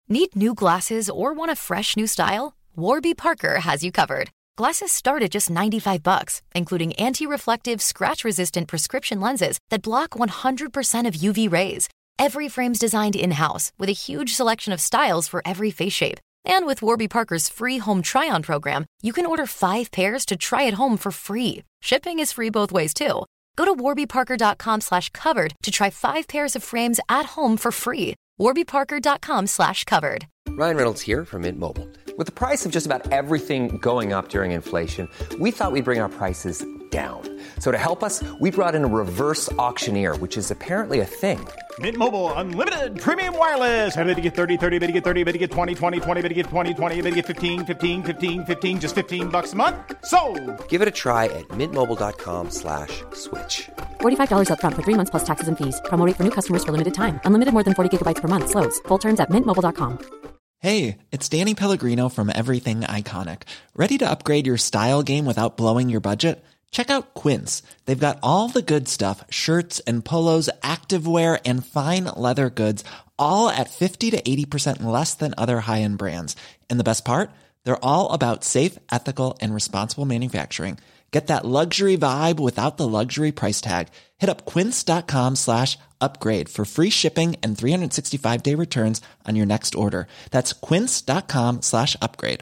Need new glasses or want a fresh new style? Warby Parker has you covered. Glasses start at just $95, including anti-reflective, scratch-resistant prescription lenses that block 100% of UV rays. Every frame's designed in-house with a huge selection of styles for every face shape. And with Warby Parker's free home try-on program, you can order 5 pairs to try at home for free. Shipping is free both ways, too. Go to warbyparker.com/covered to try 5 pairs of frames at home for free. warbyparker.com/covered. Ryan Reynolds here from Mint Mobile. With the price of just about everything going up during inflation, we thought we'd bring our prices down. So to help us, we brought in a reverse auctioneer, which is apparently a thing. Mint Mobile Unlimited Premium Wireless. How to get 30, 30, bit to get 30, bit to get 20, 20, 20, bit to get 20, 20, bit to get 15, 15, 15, 15, just $15 a month? Sold! Give it a try at mintmobile.com/switch. $45 up front for 3 months plus taxes and fees. Promo rate for new customers for limited time. Unlimited more than 40 gigabytes per month. Slows full terms at mintmobile.com. Hey, it's Danny Pellegrino from Everything Iconic. Ready to upgrade your style game without blowing your budget? Check out Quince. They've got all the good stuff, shirts and polos, activewear, and fine leather goods, all at 50 to 80% less than other high-end brands. And the best part? They're all about safe, ethical, and responsible manufacturing. Get that luxury vibe without the luxury price tag. Hit up quince.com/upgrade for free shipping and 365-day returns on your next order. That's quince.com/upgrade.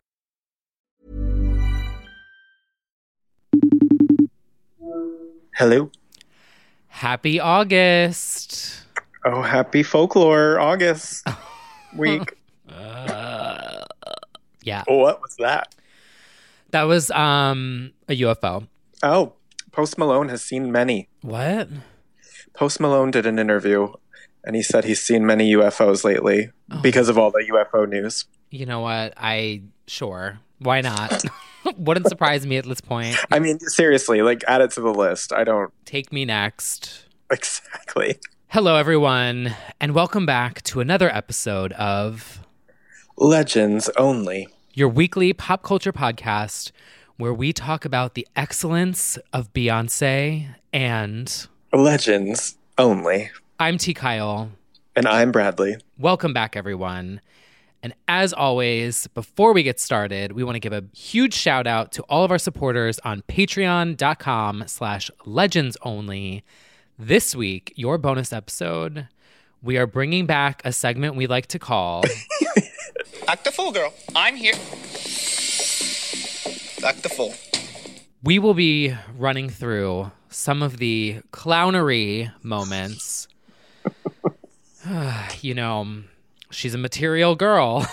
Hello. Happy August. Oh, happy folklore August week. Yeah. What was that? That was a UFO. Oh, Post Malone has seen many. What? Post Malone did an interview, and he said he's seen many UFOs lately because of all the UFO news. You know what? Sure. Why not? Wouldn't surprise me at this point. I mean, seriously, like, add it to the list. I don't... Take me next. Exactly. Hello, everyone, and welcome back to another episode of... Legends Only. Your weekly pop culture podcast where we talk about the excellence of Beyoncé and... Legends Only. I'm T. Kyle. And I'm Bradley. Welcome back, everyone. And as always, before we get started, we want to give a huge shout out to all of our supporters on patreon.com/legendsonly. This week, your bonus episode, we are bringing back a segment we like to call... Act the fool, girl. I'm here. Act the fool. We will be running through some of the clownery moments. You know, she's a material girl.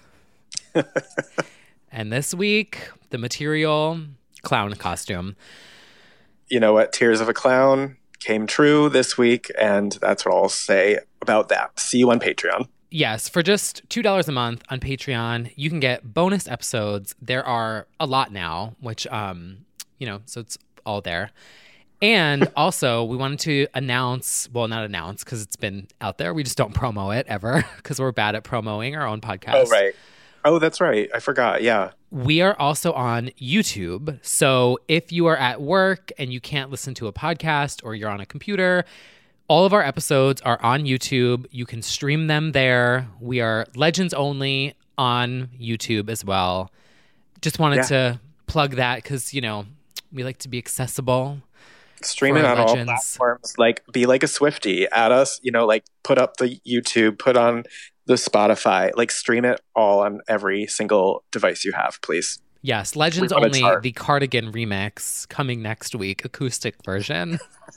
And this week, the material clown costume. You know what? Tears of a Clown came true this week, and that's what I'll say about that. See you on Patreon. Yes, for just $2 a month on Patreon, you can get bonus episodes. There are a lot now, which, so it's all there. And also, we wanted to announce, well, not announce because it's been out there. We just don't promo it ever because we're bad at promoting our own podcast. Oh, right. Oh, that's right. I forgot. Yeah. We are also on YouTube. So if you are at work and you can't listen to a podcast or you're on a computer, all of our episodes are on YouTube. You can stream them there. We are Legends Only on YouTube as well. Just wanted to plug that because, we like to be accessible. Stream it on all platforms. Like, be like a Swiftie. Add us, put up the YouTube, put on the Spotify. Like, stream it all on every single device you have, please. Yes, Legends Only, the Cardigan remix, coming next week, acoustic version.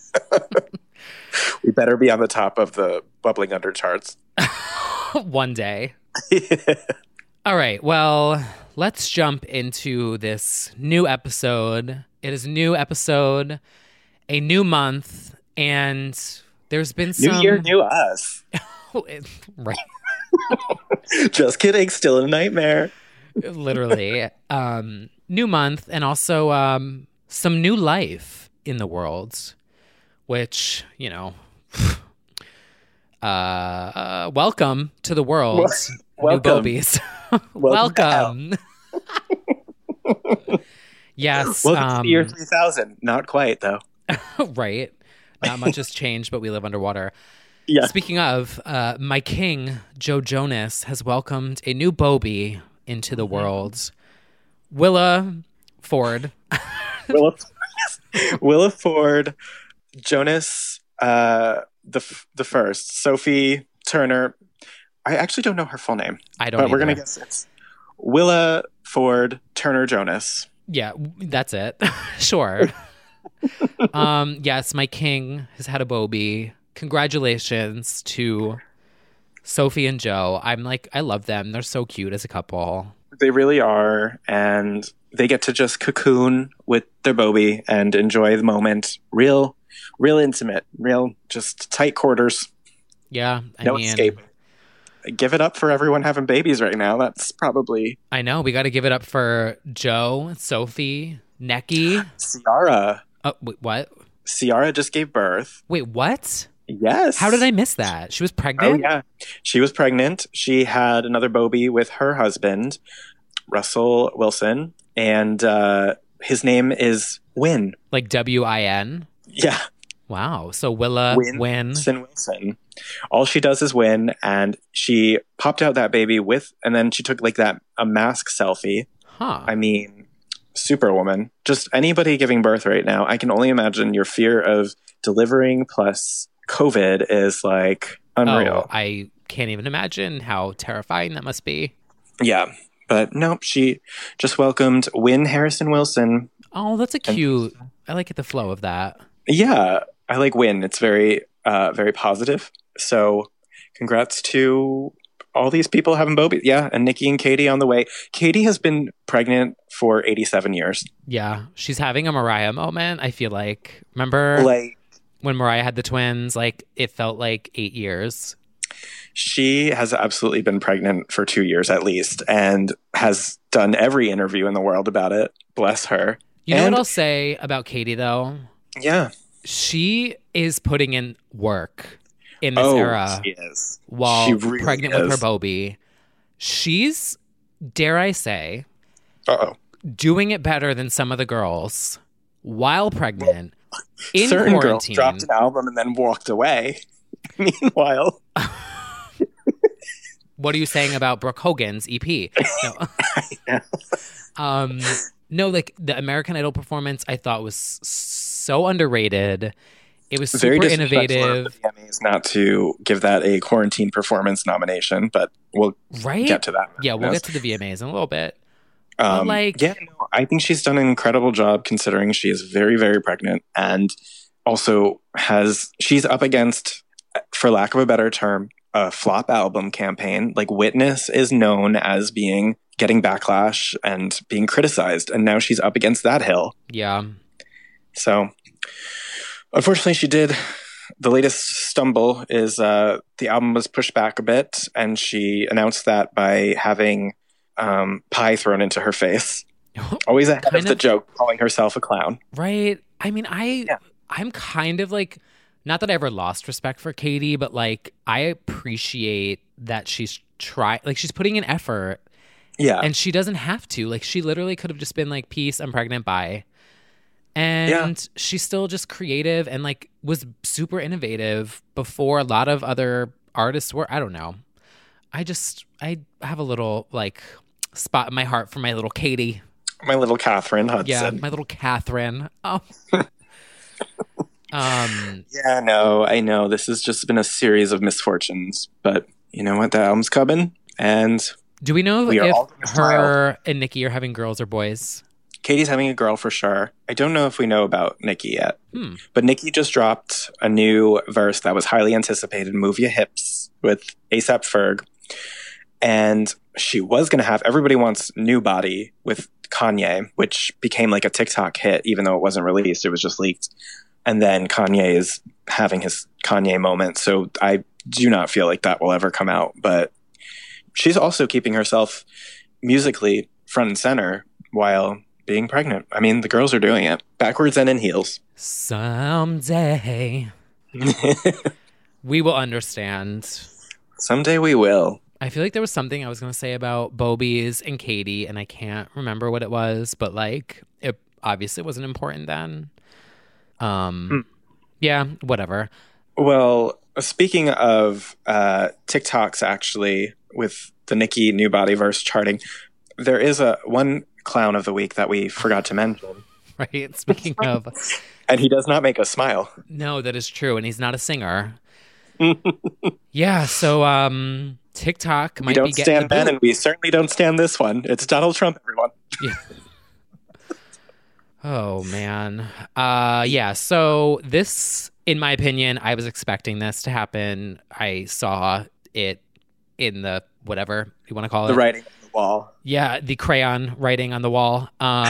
We better be on the top of the Bubbling Under charts. One day. All right, well, let's jump into this new episode. It is a new episode, a new month, and there's been some... New year, new us. Right. Just kidding, still a nightmare. Literally. New month, and also some new life in the world. Which, welcome to the world, new Bobies. Welcome. Yes. Welcome to the year 3000. Not quite, though. Right. Not much has changed, but we live underwater. Yeah. Speaking of, my king, Joe Jonas, has welcomed a new Bobie into the world. Willa Ford. Willa Ford, Jonas, the first, Sophie Turner. I actually don't know her full name. I don't But we're either. going to guess it's Willa Ford Turner Jonas. Yeah, that's it. Sure. Yes, my king has had a Bobie. Congratulations to Sophie and Joe. I love them. They're so cute as a couple. They really are. And they get to just cocoon with their Bobie and enjoy the moment. Real intimate, real just tight quarters. Yeah, No escape. Give it up for everyone having babies right now. That's probably... I know. We got to give it up for Joe, Sophie, Neki. Ciara. Oh, wait, what? Ciara just gave birth. Wait, what? Yes. How did I miss that? She was pregnant? Oh, yeah. She was pregnant. She had another Bobie with her husband, Russell Wilson, and his name is Win. Like W-I-N? Yeah. Wow. So Willa, Win. Wilson. All she does is win, and she popped out that baby and then she took like a mask selfie. Huh. I mean, superwoman. Just anybody giving birth right now, I can only imagine your fear of delivering plus COVID is like unreal. Oh, I can't even imagine how terrifying that must be. Yeah. But nope, she just welcomed Win Harrison Wilson. Oh, that's I like the flow of that. Yeah, I like Win. It's very, very positive. So congrats to all these people having Bobie. Yeah, and Nikki and Katie on the way. Katie has been pregnant for 87 years. Yeah, she's having a Mariah moment, I feel like. Remember when Mariah had the twins? Like, it felt like 8 years. She has absolutely been pregnant for 2 years at least and has done every interview in the world about it. Bless her. You know what I'll say about Katie, though? Yeah. She is putting in work in this era. She is. While She really pregnant is. with her Bobie. She's, dare I say, doing it better than some of the girls while pregnant in Certain quarantine. girls dropped an album and then walked away. Meanwhile... What are you saying about Brooke Hogan's EP? No. No, like the American Idol performance I thought was so underrated. It was super Very innovative. Of the VMAs not to give that a quarantine performance nomination, but we'll get to that. Yeah, we'll get to the VMAs in a little bit. I think she's done an incredible job considering she is very, very pregnant and also she's up against, for lack of a better term, a flop album campaign. Like Witness is known as getting backlash and being criticized, and now she's up against that hill. Yeah. So unfortunately she did. The latest stumble is the album was pushed back a bit, and she announced that by having pie thrown into her face. Always ahead of the joke, calling herself a clown. Right. I mean, I'm kind of like, not that I ever lost respect for Katie, but like I appreciate that she's she's putting in effort. Yeah. And she doesn't have to. Like, she literally could have just been like, peace, I'm pregnant, bye. And she's still just creative and like was super innovative before a lot of other artists were. I don't know. I have a little like spot in my heart for my little Katie. My little Catherine Hudson. Yeah, my little Catherine. Oh. Yeah, no, I know. This has just been a series of misfortunes, but you know what? The album's coming, and do we know if her and Nikki are having girls or boys? Katie's having a girl for sure. I don't know if we know about Nikki yet, but Nikki just dropped a new verse that was highly anticipated, Move Your Hips, with A$AP Ferg, and she was going to have Everybody Wants New Body with Kanye, which became like a TikTok hit, even though it wasn't released, it was just leaked. And then Kanye is having his Kanye moment. So I do not feel like that will ever come out. But she's also keeping herself musically front and center while being pregnant. I mean, the girls are doing it backwards and in heels. Someday we will understand. Someday we will. I feel like there was something I was going to say about Bobies and Katie, and I can't remember what it was, but like it obviously wasn't important then. Yeah, whatever. Well, Speaking of TikToks, actually, with the Nicki New Bodyverse charting, there is one clown of the week that we forgot to mention. Right. Speaking of. And he does not make us smile. No, that is true. And he's not a singer. Yeah. So TikTok might be getting. We don't stand Ben, and we certainly don't stand this one. It's Donald Trump, everyone. Yeah. Oh, man. Yeah. So this, in my opinion, I was expecting this to happen. I saw it in the whatever you want to call it. The writing on the wall. Yeah. The crayon writing on the wall.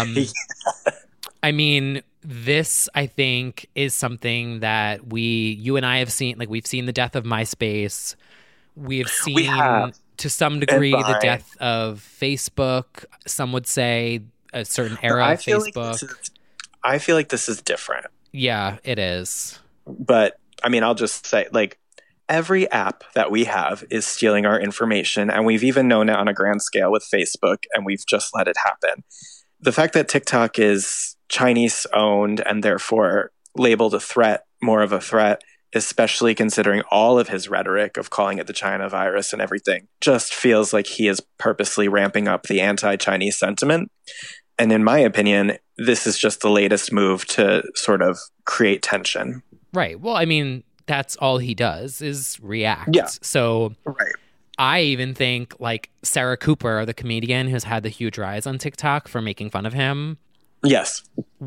I mean, this, I think, is something that you and I have seen. Like, we've seen the death of MySpace. We've seen, to some degree, the death of Facebook. Some would say a certain era of Facebook. I feel like this is different. Yeah, it is. But, I mean, I'll just say, like, every app that we have is stealing our information. And we've even known it on a grand scale with Facebook, and we've just let it happen. The fact that TikTok is Chinese owned and therefore labeled a threat, more of a threat, especially considering all of his rhetoric of calling it the China virus and everything, just feels like he is purposely ramping up the anti-Chinese sentiment. And in my opinion, this is just the latest move to sort of create tension. Right. Well, I mean, that's all he does is react. Yeah. So right. I even think like Sarah Cooper, the comedian who's had the huge rise on TikTok for making fun of him. Yes.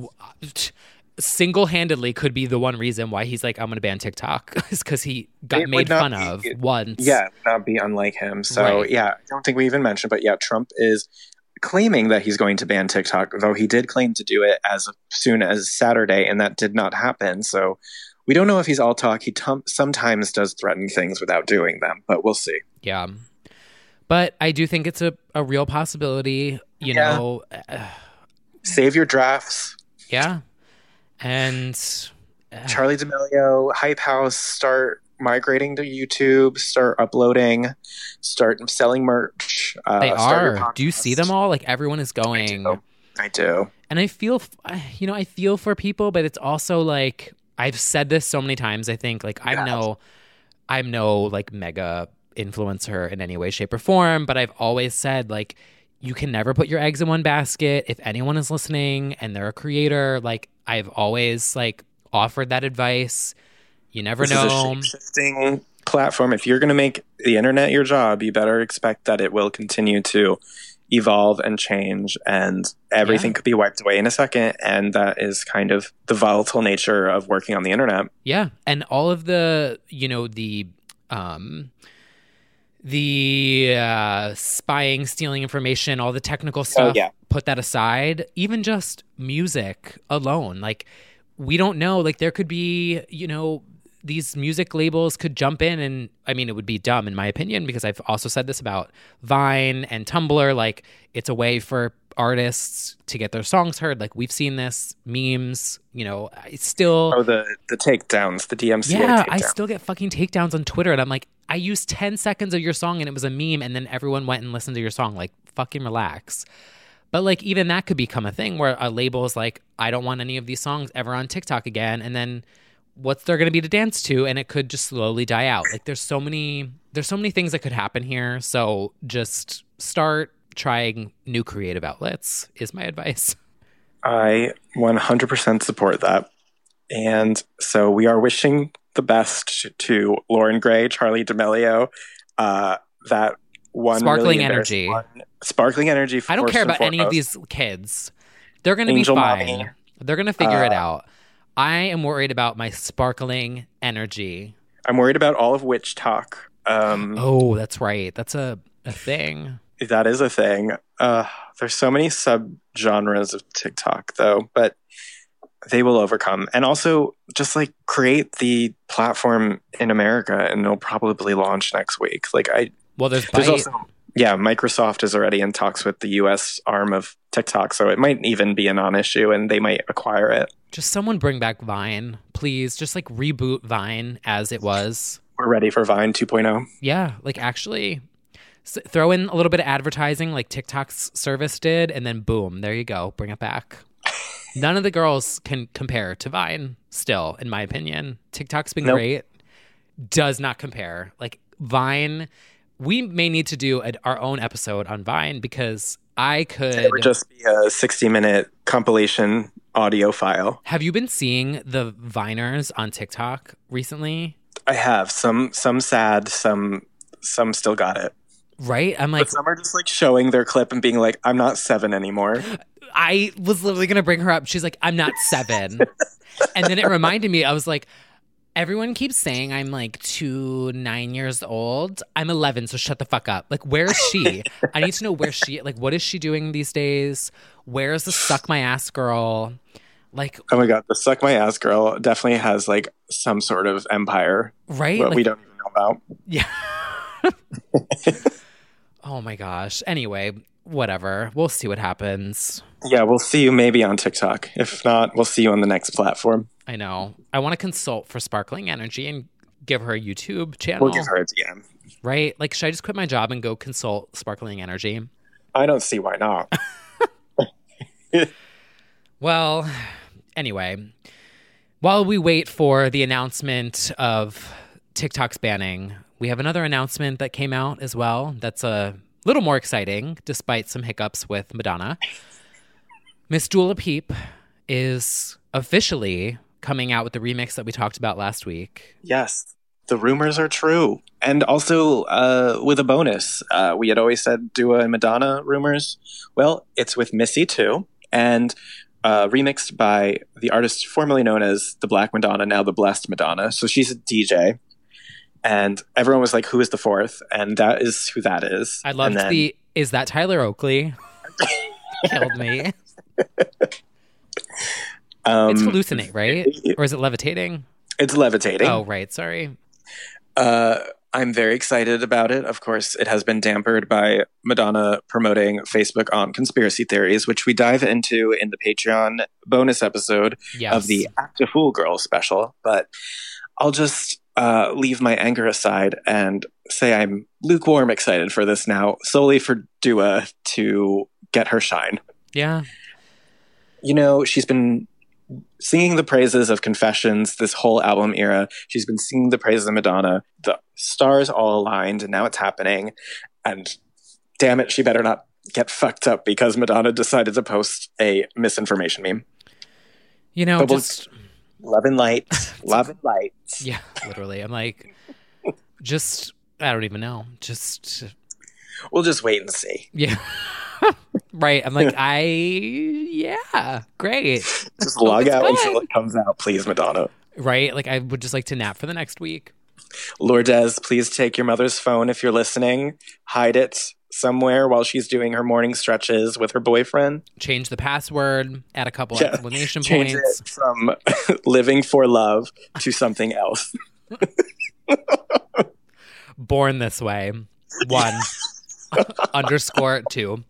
Single-handedly could be the one reason why he's like, I'm going to ban TikTok, is because he got made fun of once. Yeah, it would not be unlike him. So, yeah, I don't think we even mentioned, but yeah, Trump is claiming that he's going to ban TikTok, though he did claim to do it as soon as Saturday, and that did not happen. So we don't know if he's all talk. He sometimes does threaten things without doing them, but we'll see. Yeah. But I do think it's a real possibility, you know. Save your drafts. Yeah. And Charli D'Amelio, Hype House, start migrating to YouTube, start uploading, start selling merch. They are. Do you see them all? Like, everyone is going. I do. And I feel, I feel for people, but it's also like, I've said this so many times, I think, like, I'm no like mega influencer in any way, shape, or form, but I've always said, like, you can never put your eggs in one basket. If anyone is listening and they're a creator, like, I've always like offered that advice. You never know. This is a shape-shifting platform. If you're going to make the internet your job, you better expect that it will continue to evolve and change, and everything could be wiped away in a second. And that is kind of the volatile nature of working on the internet. Yeah. And all of the, the spying, stealing information, all the technical stuff, put that aside. Even just music alone, like, we don't know, like, there could be, these music labels could jump in, and I mean, it would be dumb in my opinion, because I've also said this about Vine and Tumblr. Like, it's a way for artists to get their songs heard. Like, we've seen this, memes, it's still... Oh, the takedowns, the DMCA takedowns. I still get fucking takedowns on Twitter, and I'm like, I used 10 seconds of your song and it was a meme, and then everyone went and listened to your song. Like, fucking relax. But like, even that could become a thing where a label is like, I don't want any of these songs ever on TikTok again, and then what's there going to be to dance to? And it could just slowly die out. Like, there's so many things that could happen here. So just start trying new creative outlets is my advice. I 100% support that. And so we are wishing the best to Lauren Gray, Charli D'Amelio, that one sparkling really energy. Sparkling energy. I don't care about any of these kids. They're going to be fine. Mommy. They're going to figure it out. I am worried about my sparkling energy. I'm worried about all of witch talk. Oh, that's right. That's a thing. That is a thing. There's so many sub-genres of TikTok, though, but they will overcome. And also, just like, create the platform in America, and it'll probably launch next week. Like, there's also, Microsoft is already in talks with the U.S. arm of TikTok, so it might even be a non-issue, and they might acquire it. Just someone bring back Vine, please. Just like reboot Vine as it was. We're ready for Vine 2.0. Yeah, like, actually throw in a little bit of advertising like TikTok's service did, and then boom, there you go. Bring it back. None of the girls can compare to Vine still, in my opinion. TikTok's been great. does not compare. Like Vine, we may need to do our own episode on Vine because I could. It would just be a 60-minute compilation audio file. Have you been seeing the Viners on TikTok recently? I have. Some sad, some still got it. Right? I'm like, but some are just like showing their clip and being like, I'm not 7 anymore. I was literally going to bring her up. She's like, I'm not 7. And then it reminded me, I was like, everyone keeps saying I'm like 9 years old. I'm 11, so shut the fuck up. Like, where is she? I need to know where she, like, what is she doing these days? Where's the suck my ass girl? Like, oh my God, the suck my ass girl definitely has like some sort of empire. Right? That like, we don't even know about. Yeah. Oh my gosh. Anyway, whatever. We'll see what happens. Yeah, we'll see you maybe on TikTok. If not, we'll see you on the next platform. I know. I want to consult for Sparkling Energy and give her a YouTube channel. We'll give her a DM. Right? Like, should I just quit my job and go consult Sparkling Energy? I don't see why not. Well, anyway, while we wait for the announcement of TikTok's banning, we have another announcement that came out as well that's a little more exciting, despite some hiccups with Madonna. Miss Dua Peep is officially coming out with the remix that we talked about last week. Yes, the rumors are true. And also with a bonus, we had always said Dua and Madonna rumors. Well, it's with Missy too, and remixed by the artist formerly known as the Black Madonna, now the Blessed Madonna. So she's a DJ. And everyone was like, who is the fourth? And that is who that is. I loved is that Tyler Oakley? Killed me. It's hallucinate, right? Or is it levitating? It's levitating. Oh, right. Sorry. I'm very excited about it. Of course, it has been dampered by Madonna promoting Facebook on conspiracy theories, which we dive into in the Patreon bonus episode of the Act a Fool Girl special. But I'll just leave my anger aside and say I'm lukewarm excited for this now, solely for Dua to get her shine. Yeah. You know, she's been singing the praises of Confessions this whole album era. She's been singing the praises of Madonna. The stars all aligned, and now it's happening. And damn it, she better not get fucked up because Madonna decided to post a misinformation meme. You know, just... Love and light. Love and light. Yeah, literally. I'm like, I don't even know. We'll just wait and see. Yeah. Right. I'm like, yeah, great. Just log out until it comes out, please, Madonna. Right? Like, I would just like to nap for the next week. Lourdes, please take your mother's phone if you're listening. Hide it somewhere while she's doing her morning stretches with her boyfriend. Change the password, add a couple exclamation Change points. It from living for love to something else. Born this way. 1 underscore 2.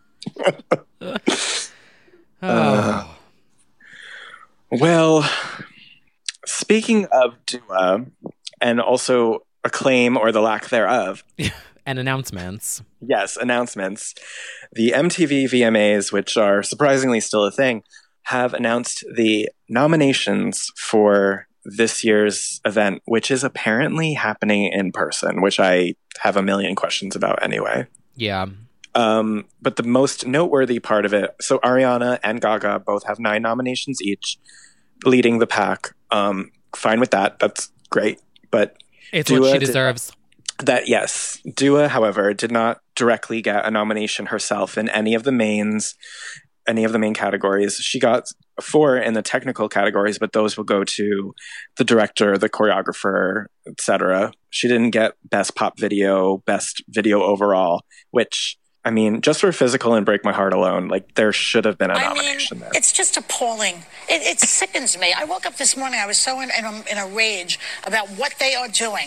Well, speaking of Dua, and also acclaim or the lack thereof. And announcements. Yes, announcements. The MTV VMAs, which are surprisingly still a thing, have announced the nominations for this year's event, which is apparently happening in person, which I have a million questions about anyway. Yeah. But the most noteworthy part of it, so Ariana and Gaga both have 9 nominations each, leading the pack. Fine with that. That's great. But it's Dua what she deserves. Yes. Dua, however, did not directly get a nomination herself in any of the main categories. She got 4 in the technical categories, but those will go to the director, the choreographer, etc. She didn't get best pop video, best video overall, which, I mean, just for Physical and Break My Heart alone, like, there should have been a nomination there. It's just appalling. It sickens me. I woke up this morning, I was so in a rage about what they are doing.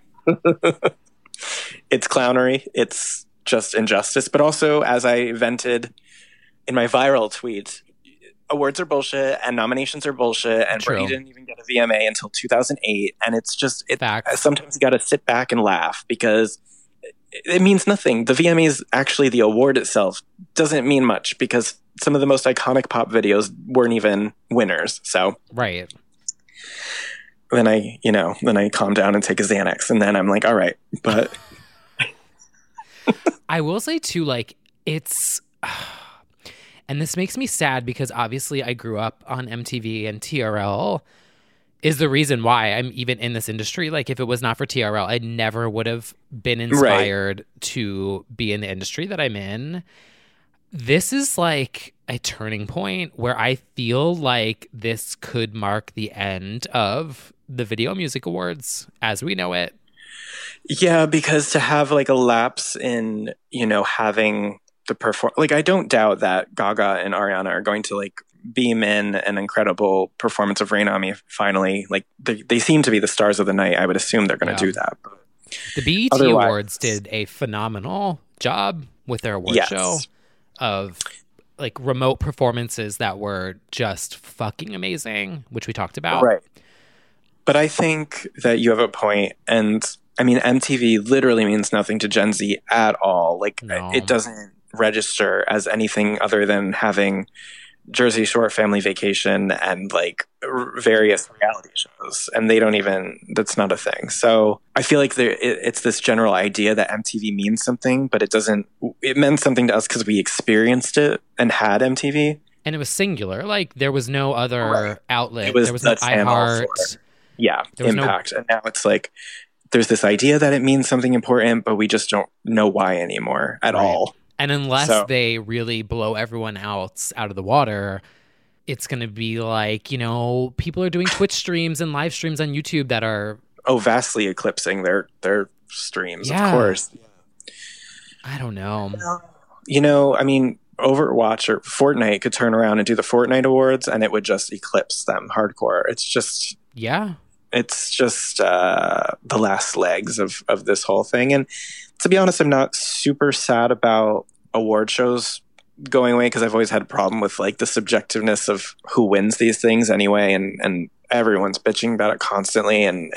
It's clownery. It's just injustice. But also, as I vented in my viral tweet, awards are bullshit and nominations are bullshit, and Britney didn't even get a VMA until 2008. And it's just, sometimes you got to sit back and laugh because it means nothing. The VMA is actually the award itself doesn't mean much because some of the most iconic pop videos weren't even winners. So right. then I calm down and take a Xanax, and then I'm like, all right. But I will say too, like, it's, and this makes me sad because obviously I grew up on MTV, and TRL is the reason why I'm even in this industry. Like, if it was not for TRL, I never would have been inspired to be in the industry that I'm in. This is like a turning point where I feel like this could mark the end of the Video Music Awards as we know it. Yeah, because to have like a lapse in, having the like, I don't doubt that Gaga and Ariana are going to like beam in an incredible performance of Rain On Me finally. Like, they seem to be the stars of the night. I would assume they're going to do that. But the BET Awards did a phenomenal job with their award show of like remote performances that were just fucking amazing, which we talked about. Right. But I think that you have a point, and I mean, MTV literally means nothing to Gen Z at all. Like, it doesn't register as anything other than having Jersey Shore, Family Vacation, and like various reality shows, and they don't even, that's not a thing. So I feel like it's this general idea that MTV means something, but it meant something to us because we experienced it and had MTV. And it was singular. Like, there was no other outlet. There was no iHeart. Impact. And now it's like, there's this idea that it means something important, but we just don't know why anymore at all. And unless they really blow everyone else out of the water, it's going to be like, people are doing Twitch streams and live streams on YouTube that are vastly eclipsing their streams, of course. I don't know. I mean, Overwatch or Fortnite could turn around and do the Fortnite Awards, and it would just eclipse them hardcore. It's just the last legs of this whole thing. And to be honest, I'm not super sad about award shows going away, because I've always had a problem with like the subjectiveness of who wins these things anyway, and everyone's bitching about it constantly, and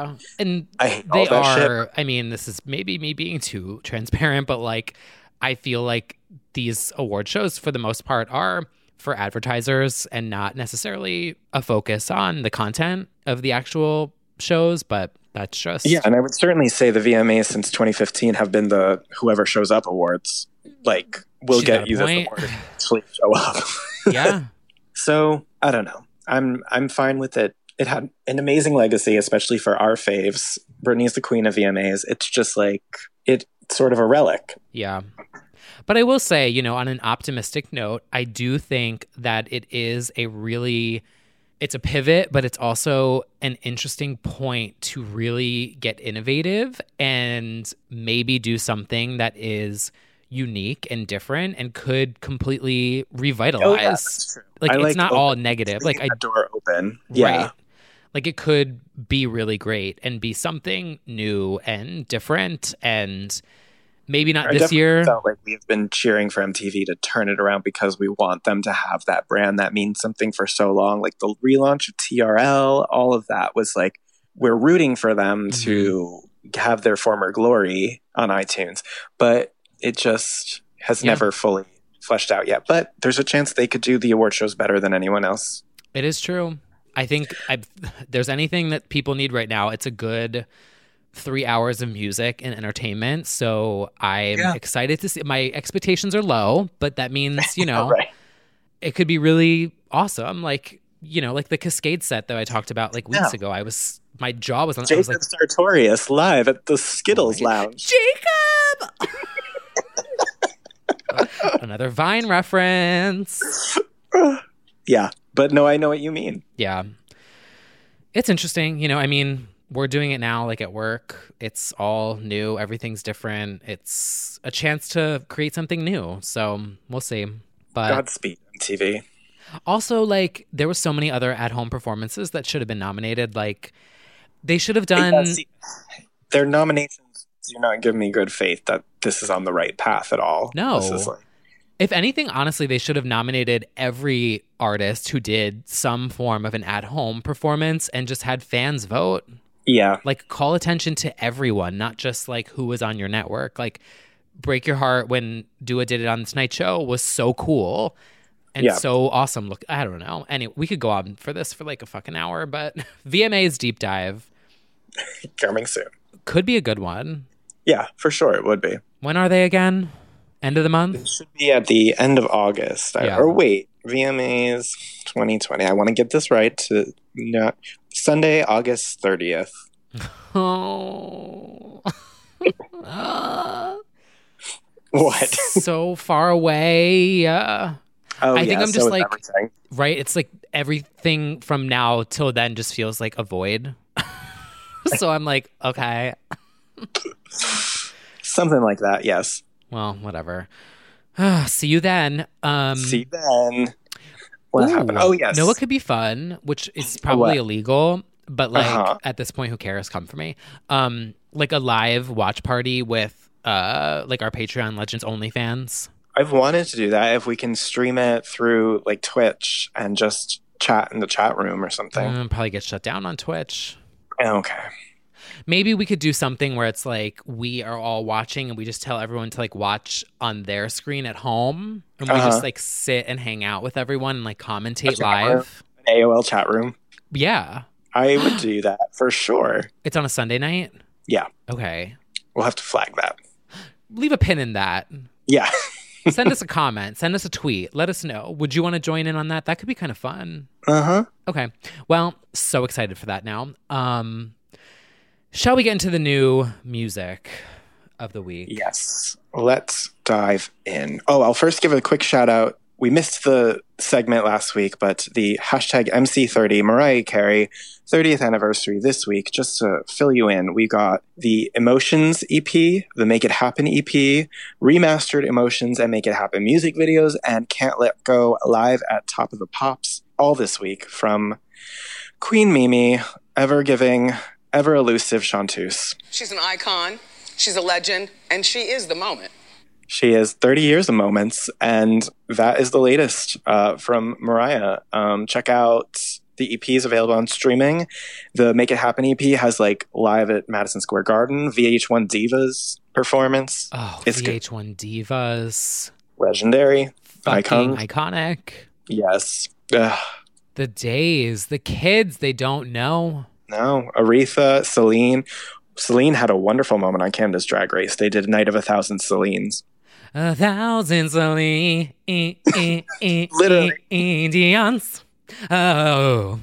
I hate all that shit. I mean, this is maybe me being too transparent, but like, I feel like these award shows for the most part are for advertisers and not necessarily a focus on the content of the actual shows, but that's just... Yeah, and I would certainly say the VMAs since 2015 have been the whoever shows up awards. Like, we'll get you this award if you actually show up. Yeah. So, I don't know. I'm fine with it. It had an amazing legacy, especially for our faves. Britney's the queen of VMAs. It's just like, it's sort of a relic. Yeah. But I will say, on an optimistic note, I do think that it is it's a pivot, but it's also an interesting point to really get innovative and maybe do something that is unique and different and could completely revitalize. Oh, yeah, that's true. Like, it's not all negative. Like, that door open. Yeah. Right. Like, it could be really great and be something new and different, and maybe not this year. Felt like we've been cheering for MTV to turn it around because we want them to have that brand that means something for so long. Like the relaunch of TRL, all of that was like, we're rooting for them to have their former glory on iTunes, but it just has never fully fleshed out yet. But there's a chance they could do the award shows better than anyone else. It is true. I think there's anything that people need right now, it's a good 3 hours of music and entertainment. So I'm excited to see. My expectations are low, but that means, right. It could be really awesome. Like, like the Cascade set that I talked about like weeks ago. My jaw was on. Jacob Sartorius live at the Skittles Lounge. Jacob! Another Vine reference. Yeah, but no, I know what you mean. Yeah. It's interesting. I mean, we're doing it now, like at work. It's all new. Everything's different. It's a chance to create something new. So we'll see. But Godspeed, MTV. Also, like, there were so many other at-home performances that should have been nominated. Like, they should have done... Their nominations do not give me good faith that this is on the right path at all. No. This is like... If anything, honestly, they should have nominated every artist who did some form of an at-home performance and just had fans vote. Yeah. Like, call attention to everyone, not just, like, who was on your network. Like, Break Your Heart when Dua did it on The Tonight Show was so cool. and so awesome. Look, I don't know. Anyway, we could go on for this for like a fucking hour, but VMA's deep dive coming soon. Could be a good one. Yeah, for sure it would be. When are they again? End of the month? It should be at the end of August. Or wait, VMAs 2020. I want to get this right. Sunday, August 30th. Oh. What? So far away. I think I'm just like, everything. Right? It's like everything from now till then just feels like a void. So I'm like, okay. Something like that, yes. Well, whatever. See you then. See you then. What happened? Oh, yes. Know what could be fun, which is probably illegal, but like at this point, who cares? Come for me. Like a live watch party with like our Patreon Legends Only fans. I've wanted to do that if we can stream it through like Twitch and just chat in the chat room or something. Probably get shut down on Twitch. Okay. Maybe we could do something where it's like we are all watching and we just tell everyone to like watch on their screen at home, and we just like sit and hang out with everyone and like commentate live. An AOL chat room. Yeah. I would do that for sure. It's on a Sunday night? Yeah. Okay. We'll have to flag that. Leave a pin in that. Yeah. Send us a comment. Send us a tweet. Let us know. Would you want to join in on that? That could be kind of fun. Okay. Well, so excited for that now. Shall we get into the new music of the week? Yes. Let's dive in. Oh, I'll first give a quick shout out. We missed the segment last week, but the hashtag MC30 Mariah Carey 30th anniversary this week, just to fill you in, we got the Emotions EP, the Make It Happen EP, remastered Emotions and Make It Happen music videos, and Can't Let Go live at Top of the Pops, all this week from Queen Mimi, ever giving, ever elusive chanteuse. She's an icon, she's a legend, and she is the moment. She is 30 years of moments, and that is the latest from Mariah. Check out the EP is available on streaming. The Make It Happen EP has like live at Madison Square Garden, VH1 Divas performance. Oh, it's VH1 good. Divas. Legendary. Fucking iconic. Yes. The days, the kids, they don't know. No. Aretha, Celine. Celine had a wonderful moment on Canada's Drag Race. They did a Night of 1,000 Celines. 1,000 Celine. Literally. Indians. Oh.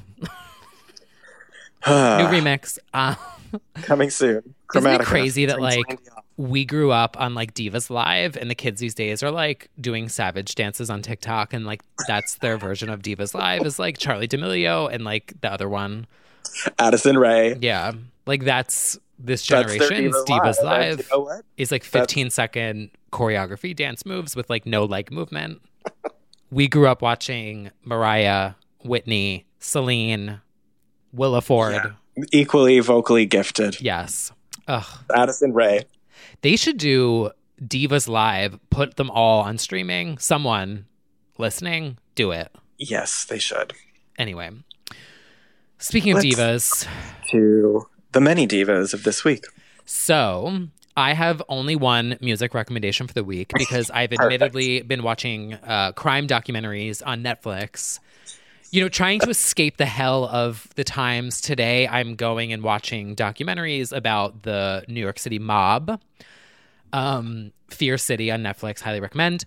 New remix. Coming soon. Isn't it crazy that like we grew up on like Divas Live and the kids these days are like doing savage dances on TikTok, and like that's their version of Divas Live is like Charli D'Amelio and like the other one, Addison Rae. Yeah. Like that's this generation's Divas Live. You know what? Is like 15-second choreography dance moves with like no leg movement. We grew up watching Mariah, Whitney, Celine, Willa Ford. Yeah. Equally vocally gifted. Yes. Ugh. Addison Rae. They should do Divas Live, put them all on streaming. Someone listening, do it. Yes, they should. Anyway, speaking of divas. To the many divas of this week. So I have only one music recommendation for the week because I've admittedly been watching crime documentaries on Netflix. You know, trying to escape the hell of the times today, I'm going and watching documentaries about the New York City mob. Fear City on Netflix, highly recommend.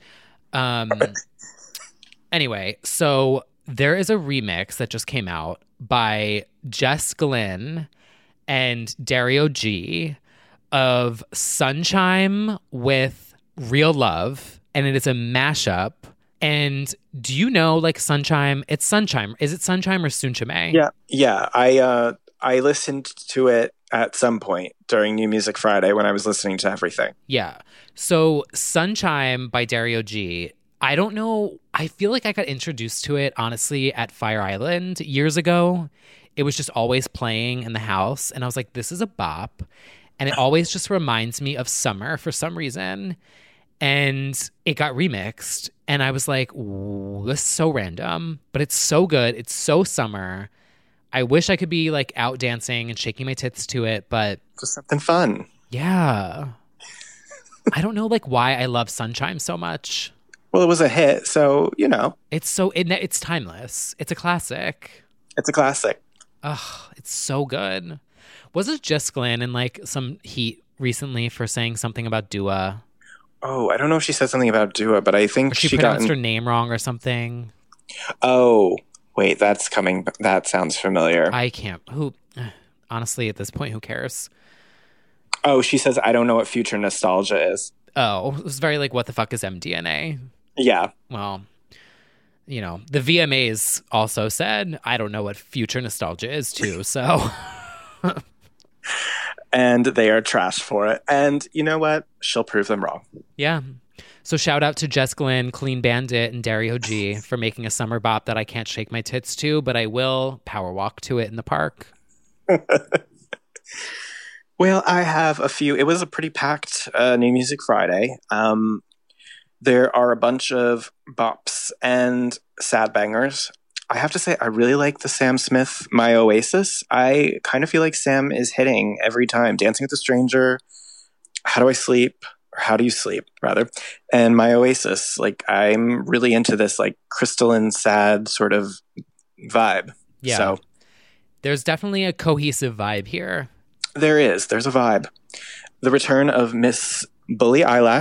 Anyway, so there is a remix that just came out by Jess Glynn and Dario G of Sunshine with Real Love, and it is a mashup. And do you know, like, Sunshine? It's Sunshine. Is it Sunshine or Sunchime? Yeah. I listened to it at some point during New Music Friday when I was listening to everything. Yeah. So Sunshine by Dario G, I don't know. I feel like I got introduced to it, honestly, at Fire Island years ago. It was just always playing in the house. And I was like, this is a bop. And it always just reminds me of summer for some reason. And it got remixed. And I was like, this is so random, but it's so good. It's so summer. I wish I could be like out dancing and shaking my tits to it, but just something fun. Yeah. I don't know like why I love Sunshine so much. Well, it was a hit, so, you know. It's timeless. It's a classic. It's a classic. Ugh, it's so good. Was it just Glenn in like some heat recently for saying something about Dua? Oh, I don't know if she said something about Dua, but I think she pronounced her name wrong or something. Oh, wait, that's coming. That sounds familiar. I can't. Honestly, at this point, who cares? Oh, she says, I don't know what future nostalgia is. Oh, it was very like, what the fuck is MDNA? Yeah. Well, you know, the VMAs also said, I don't know what future nostalgia is too, so. And they are trashed for it. And you know what? She'll prove them wrong. Yeah. So shout out to Jess Glynn, Clean Bandit, and Dario G for making a summer bop that I can't shake my tits to, but I will power walk to it in the park. Well, I have a few. It was a pretty packed New Music Friday. There are a bunch of bops and sad bangers. I have to say, I really like the Sam Smith, My Oasis. I kind of feel like Sam is hitting every time. Dancing with a Stranger, How Do I Sleep? Or How Do You Sleep, rather. And My Oasis. Like, I'm really into this, like, crystalline, sad sort of vibe. Yeah. So, there's definitely a cohesive vibe here. there is. There's a vibe. The return of Miss Billie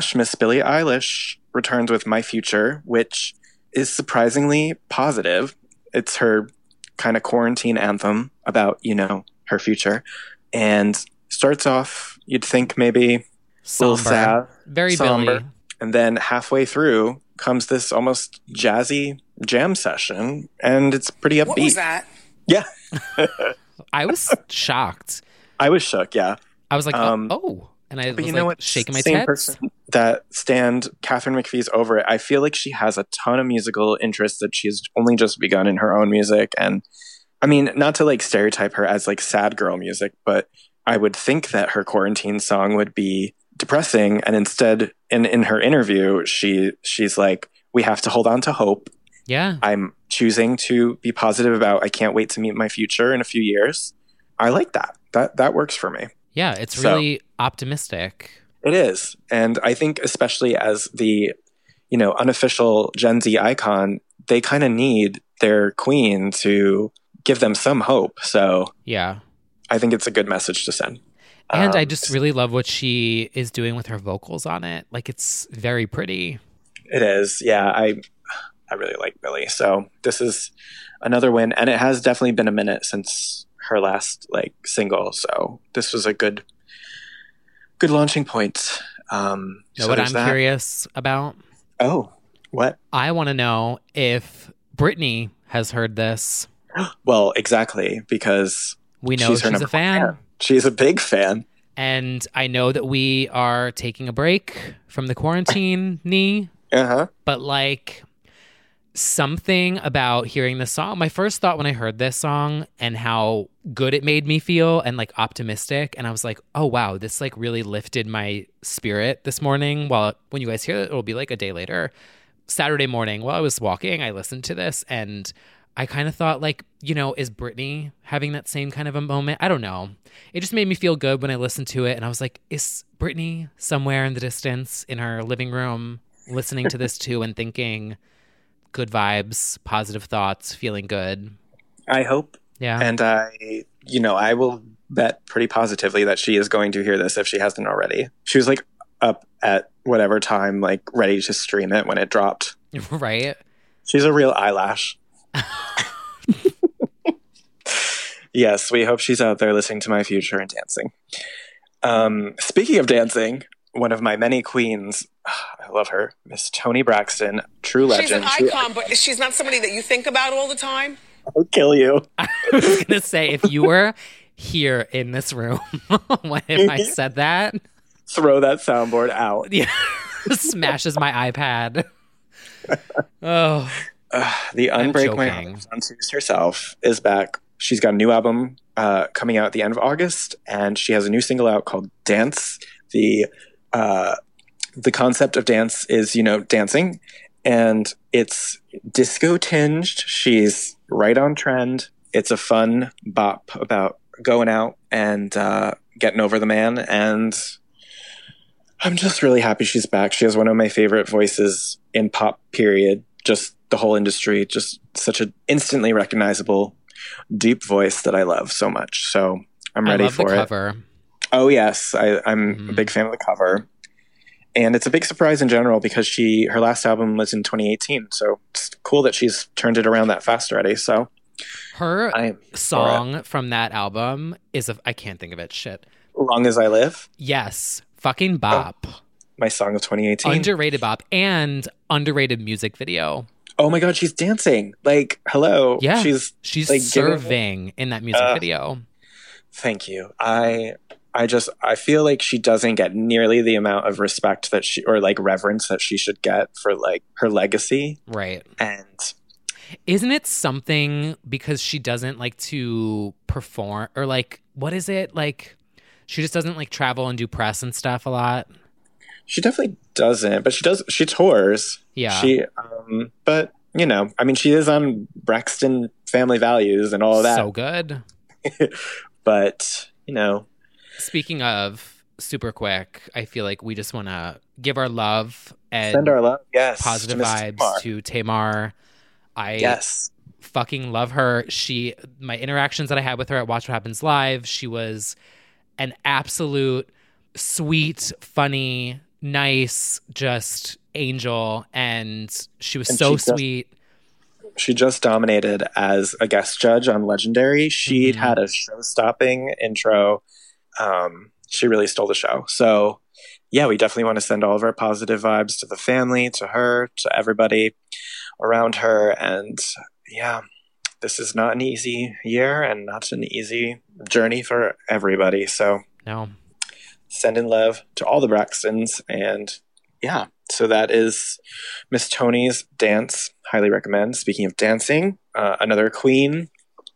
Eilish returns with My Future, which is surprisingly positive. It's her kind of quarantine anthem about, you know, her future. And starts off, you'd think maybe a little sad. Very somber. Billie. And then halfway through comes this almost jazzy jam session. And it's pretty upbeat. What was that? Yeah. I was shocked. I was shook, yeah. I was like, oh. And I was like shaking my Same tits. person that stand Catherine McPhee's over it. I feel like she has a ton of musical interest that she's only just begun in her own music. And I mean, not to like stereotype her as like sad girl music, but I would think that her quarantine song would be depressing. And instead, in her interview, she's like, we have to hold on to hope. Yeah. I'm choosing to be positive about I can't wait to meet my future in a few years. I like that. That works for me. Yeah, it's really optimistic. It is. And I think especially as the, you know, unofficial Gen Z icon, they kind of need their queen to give them some hope. So yeah, I think it's a good message to send. And I just really love what she is doing with her vocals on it. Like, it's very pretty. It is. Yeah, I really like Billie. So this is another win. And it has definitely been a minute since her last like single. So this was a good launching point. Know what I'm curious about? Oh, what? I want to know if Britney has heard this. Well, exactly, because we know she's a fan. She's a big fan. And I know that we are taking a break from the quarantine knee. Uh-huh. But like something about hearing this song, my first thought when I heard this song and how good it made me feel and like optimistic, and I was like, oh wow, this like really lifted my spirit this morning. When you guys hear it, it'll be like a day later. Saturday morning while I was walking, I listened to this and I kind of thought like, you know, is Britney having that same kind of a moment? I don't know. It just made me feel good when I listened to it, and I was like, is Britney somewhere in the distance in her living room listening to this too and thinking good vibes, positive thoughts, feeling good? I hope. Yeah. And I will bet pretty positively that she is going to hear this if she hasn't already. She was like up at whatever time, like ready to stream it when it dropped. Right. She's a real eyelash. Yes, we hope she's out there listening to My Future and dancing. Speaking of dancing, one of my many queens, I love her, Miss Toni Braxton, true legend. She's an icon, but she's not somebody that you think about all the time. I'll kill you. I was going to say, if you were here in this room when I said that. Throw that soundboard out. Yeah. Smashes my iPad. Oh. The Unbreak My Heart dancer herself is back. She's got a new album coming out at the end of August, and she has a new single out called Dance. The concept of dance is, you know, dancing, and it's disco tinged. She's right on trend. It's a fun bop about going out and getting over the man, and I'm just really happy she's back. She has one of my favorite voices in pop, period. Just the whole industry, just such an instantly recognizable, deep voice that I love so much. So I'm ready for it. I love the cover. Oh, yes. I'm a big fan of the cover. And it's a big surprise in general because her last album was in 2018. So it's cool that she's turned it around that fast already. So her song from that album is I can't think of it. Shit. Long as I Live? Yes. Fucking bop. Oh, my song of 2018. Underrated bop and underrated music video. Oh my God, she's dancing. Like, hello. Yeah. She's like serving in that music video. Thank you. I feel like she doesn't get nearly the amount of respect that or like reverence that she should get for like her legacy. Right. And isn't it something because she doesn't like to perform or like, what is it? Like, she just doesn't like travel and do press and stuff a lot. She definitely doesn't, but she tours. Yeah. But you know, I mean, she is on Braxton Family Values and all of that. So good. But, you know. Speaking of, super quick, I feel like we just want to give our love and send our love, yes, positive vibes to Tamar. I fucking love her. My interactions that I had with her at Watch What Happens Live, she was an absolute sweet, funny, nice, just angel, and she was so sweet. She just dominated as a guest judge on Legendary. She'd had a show-stopping intro. She really stole the show. So, yeah, we definitely want to send all of our positive vibes to the family, to her, to everybody around her. And, yeah, this is not an easy year and not an easy journey for everybody. So, no. Sending love to all the Braxtons. And, yeah, so that is Miss Tony's Dance. Highly recommend. Speaking of dancing, another queen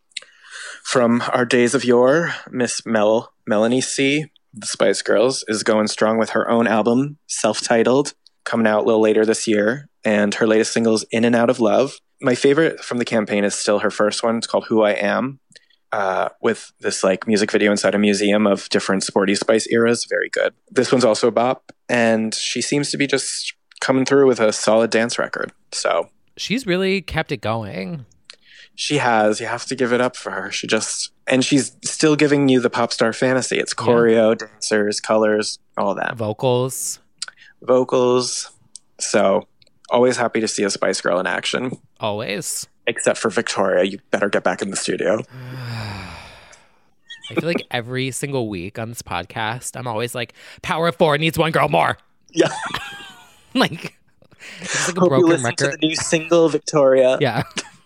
from our days of yore, Miss Melanie C, the Spice Girls, is going strong with her own album, self-titled, coming out a little later this year. And her latest single is In and Out of Love. My favorite from the campaign is still her first one. It's called Who I Am, with this like music video inside a museum of different Sporty Spice eras. Very good. This one's also a bop. And she seems to be just coming through with a solid dance record. So she's really kept it going. She has. You have to give it up for her. And she's still giving you the pop star fantasy. It's choreo, dancers, colors, all that. Vocals. So always happy to see a Spice Girl in action. Always. Except for Victoria. You better get back in the studio. I feel like every single week on this podcast, I'm always like, Power of Four needs one girl more. Yeah. Like, it's like a Hope broken you listen record. to the new single, Victoria. Yeah.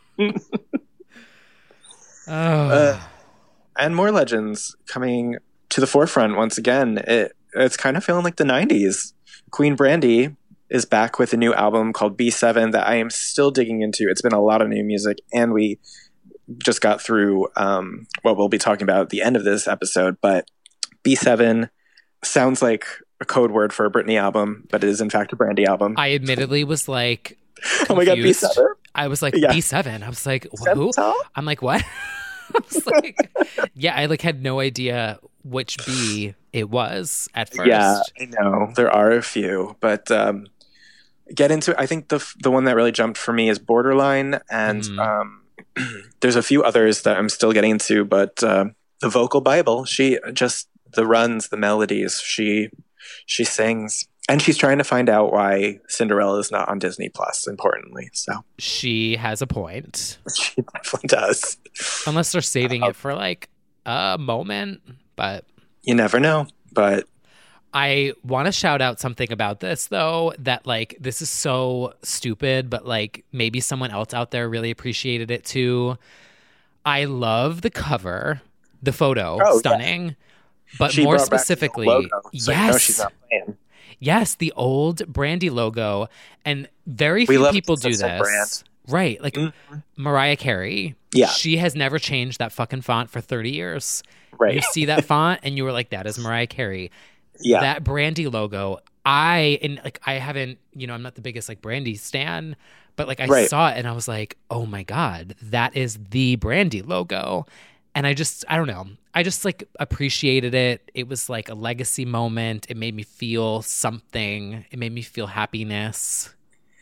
And more legends coming to the forefront once again. It's kind of feeling like the 90s. Queen Brandy is back with a new album called B7 that I am still digging into. It's been a lot of new music, and we just got through what we'll be talking about at the end of this episode. But B7 sounds like a code word for a Britney album, but it is in fact a Brandy album. I admittedly was like, confused. Oh my God, B7? I was like, B7. I was like, who? I'm like, what? I was like, yeah, I like had no idea which B it was at first. Yeah, I know. There are a few, but get into it. I think the one that really jumped for me is Borderline, and there's a few others that I'm still getting into, but the vocal Bible, she just, the runs, the melodies, she sings. And she's trying to find out why Cinderella is not on Disney Plus, importantly. So she has a point. She definitely does. Unless they're saving it for like a moment, but you never know. But I want to shout out something about this though, that like this is so stupid, but like maybe someone else out there really appreciated it too. I love the cover, the photo, stunning. Yeah. But more specifically, yes. She's not playing. Yes, the old Brandy logo, and very few people do this. Right, like Mariah Carey. Yeah, she has never changed that fucking font for 30 years. Right, you see that font, and you were like, "That is Mariah Carey." Yeah, that Brandy logo. I haven't, I'm not the biggest like Brandy stan, but like I saw it and I was like, "Oh my God, that is the Brandy logo." And I don't know. I just like appreciated it. It was like a legacy moment. It made me feel something. It made me feel happiness.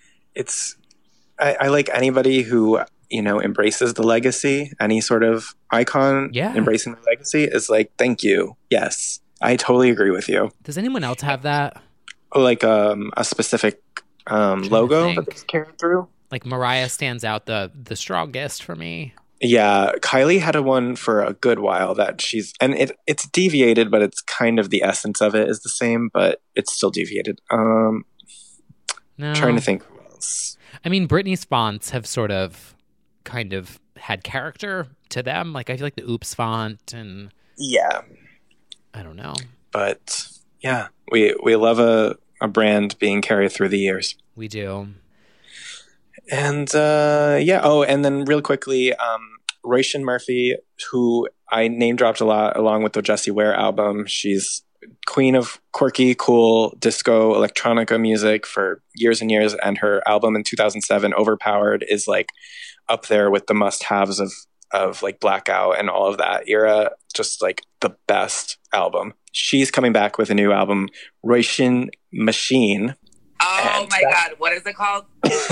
I like anybody who, embraces the legacy, any sort of icon embracing the legacy is like, thank you. Yes, I totally agree with you. Does anyone else have that? Like a specific logo that it's carried through? Like Mariah stands out the strongest for me. Yeah, Kylie had a one for a good while that it's deviated, but it's kind of the essence of it is the same, but it's still deviated. No. Trying to think who else. I mean, Britney's fonts have sort of kind of had character to them. Like I feel like the Oops font and I don't know. But yeah, we love a brand being carried through the years. We do. And and then real quickly, Roisin Murphy, who I name dropped a lot along with the Jessie Ware album. She's queen of quirky, cool disco electronica music for years and years, and her album in 2007, Overpowered, is like up there with the must-haves of like Blackout and all of that era. Just like the best album. She's coming back with a new album, Roisin Machine. Oh my God, what is it called?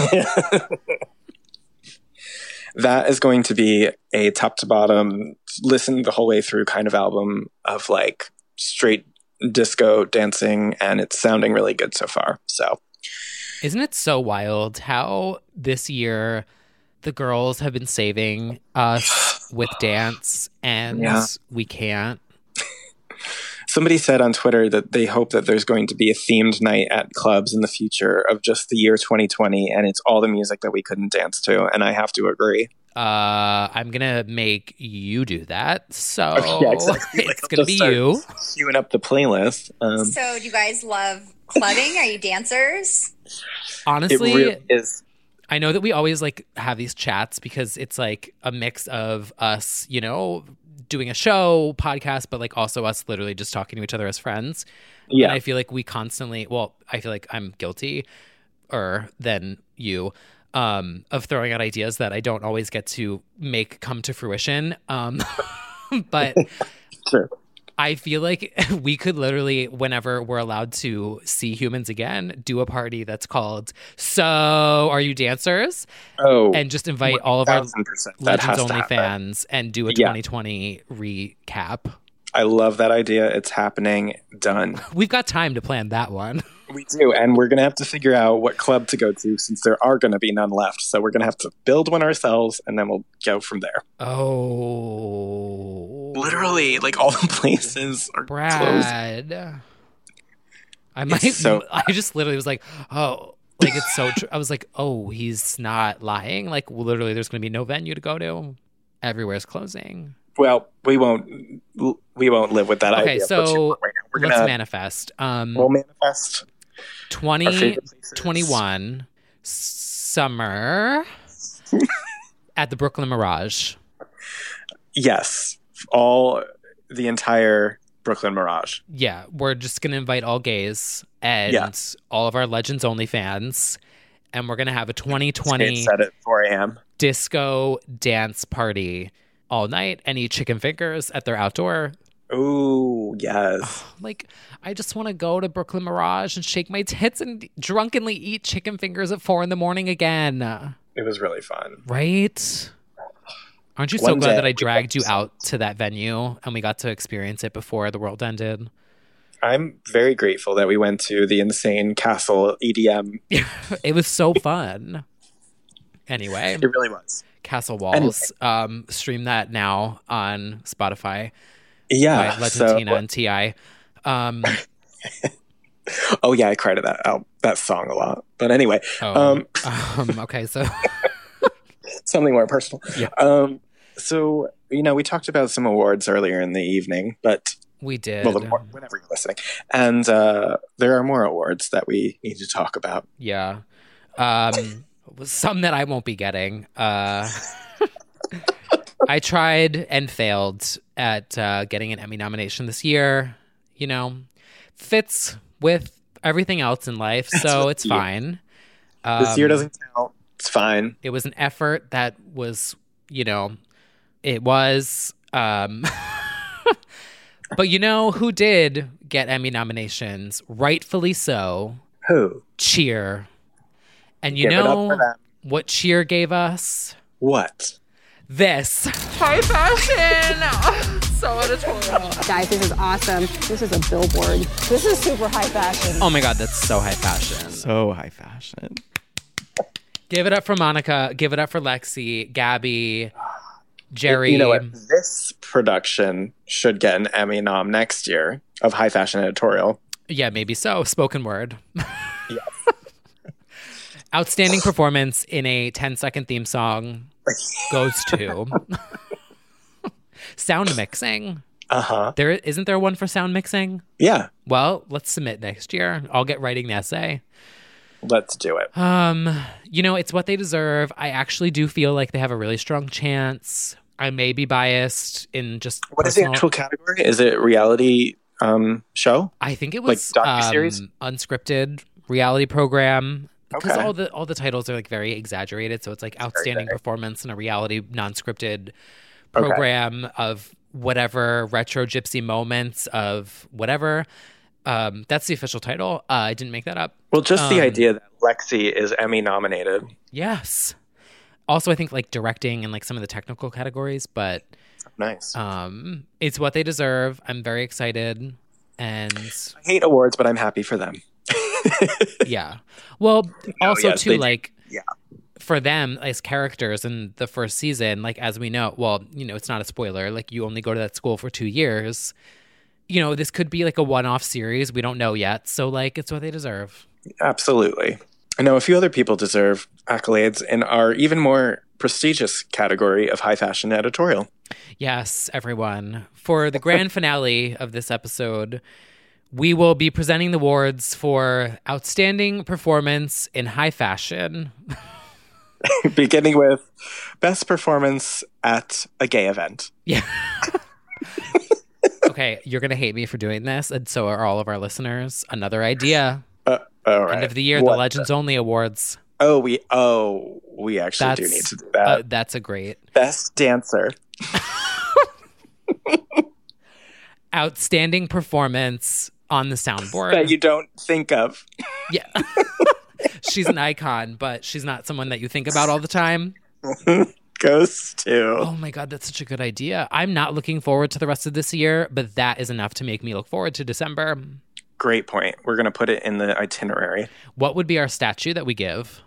That is going to be a top to bottom, listen the whole way through kind of album of like straight disco dancing, and it's sounding really good so far. So, isn't it so wild how this year the girls have been saving us with dance and we can't? Somebody said on Twitter that they hope that there's going to be a themed night at clubs in the future of just the year 2020, and it's all the music that we couldn't dance to, and I have to agree. I'm going to make you do that, so exactly. It's going to be you. Queuing up the playlist. So do you guys love clubbing? Are you dancers? Honestly, it really is. I know that we always like have these chats because it's like a mix of us, doing a show, podcast, but like also us literally just talking to each other as friends. Yeah. And I feel like we constantly, I feel like I'm guilty than you of throwing out ideas that I don't always get to make come to fruition. But sure. I feel like we could literally, whenever we're allowed to see humans again, do a party that's called So Are You Dancers? Oh, and just invite all of our 1000%. Legends Only fans and do a 2020 recap. I love that idea. It's happening. Done. We've got time to plan that one. We do, and we're going to have to figure out what club to go to since there are going to be none left. So we're going to have to build one ourselves, and then we'll go from there. Oh. Literally, like all the places are Brad. closed. I just literally was like, oh, like it's so true. I was like, oh, he's not lying. Like literally there's going to be no venue to go to. Everywhere's closing. Well, we won't live with that idea. Okay, so let's manifest. We'll manifest 2021 summer at the Brooklyn Mirage. Yes, the entire Brooklyn Mirage. Yeah, we're just going to invite all gays and all of our Legends Only fans, and we're going to have a 2020 set at 4 a.m. disco dance party all night and eat chicken fingers at their outdoor. Ooh, yes. I just want to go to Brooklyn Mirage and shake my tits and drunkenly eat chicken fingers at 4 a.m. again. It was really fun. Right? Aren't you so glad that I dragged you out to that venue and we got to experience it before the world ended? I'm very grateful that we went to the Insane Castle EDM. It was so fun. Anyway. It really was. Castle Walls. Anyway. Stream that now on Spotify. Yeah. By Legendina and T.I. Oh, yeah, I cried at that song a lot. But anyway. Okay, so... Something more personal. Yeah. So, we talked about some awards earlier in the evening, but... We did. Well, whenever you're listening. And there are more awards that we need to talk about. Yeah. Some that I won't be getting. I tried and failed at getting an Emmy nomination this year. Fits with everything else in life, so it's fine. This year doesn't count. It's fine. It was an effort that was, it was But you know who did get Emmy nominations? Rightfully so. Who? Cheer. And you Give it up know for them. what Cheer gave us? What? This. High fashion! So editorial. Guys, this is awesome. This is a billboard. This is super high fashion. Oh my God, that's so high fashion. So high fashion. Give it up for Monica. Give it up for Lexi, Gabby, Jerry. You know what? This production should get an Emmy nom next year of high fashion editorial. Yeah, maybe so. Spoken word. Yes. Outstanding performance in a 10-second theme song goes to sound mixing. Uh-huh. Isn't there one for sound mixing? Yeah. Well, let's submit next year. I'll get writing the essay. Let's do it. You know, it's what they deserve. I actually do feel like they have a really strong chance. I may be biased in just What is the actual category? Is it reality show? I think it was like docuseries? Unscripted reality program. Because Okay. all the titles are like very exaggerated, so it's like outstanding performance in a reality non-scripted program of whatever retro gypsy moments of whatever. That's the official title. I didn't make that up. Well, just the idea that Lexi is Emmy nominated. Yes. Also, I think like directing and like some of the technical categories, but nice. It's what they deserve. I'm very excited, and I hate awards, but I'm happy for them. yeah. Well, also yes, too, they- like, yeah. for them as characters in the first season, like, as we know, well, you know, it's not a spoiler. Like, you only go to that school for 2 years. You know, this could be like a one-off series. We don't know yet. So, like, it's what they deserve. Absolutely. I know a few other people deserve accolades in our even more prestigious category of high fashion editorial. Yes, everyone. For the grand finale of this episode, we will be presenting the awards for Outstanding Performance in High Fashion. Beginning with Best Performance at a Gay Event. Yeah. Okay, you're going to hate me for doing this, and so are all of our listeners. Another idea. All right. End of the year, What the Legends Only Awards. We actually do need to do that. That's a great. Best Dancer. Outstanding Performance on the soundboard. That you don't think of. Yeah. She's an icon, but she's not someone that you think about all the time. Goes to. Oh my God, that's such a good idea. I'm not looking forward to the rest of this year, but that is enough to make me look forward to December. Great point. We're going to put it in the itinerary. What would be our statue that we give?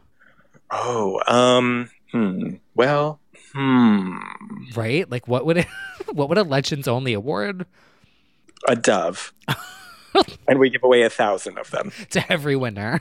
Right? Like, what would a Legends Only award? A dove. And we give away 1,000 of them. To every winner.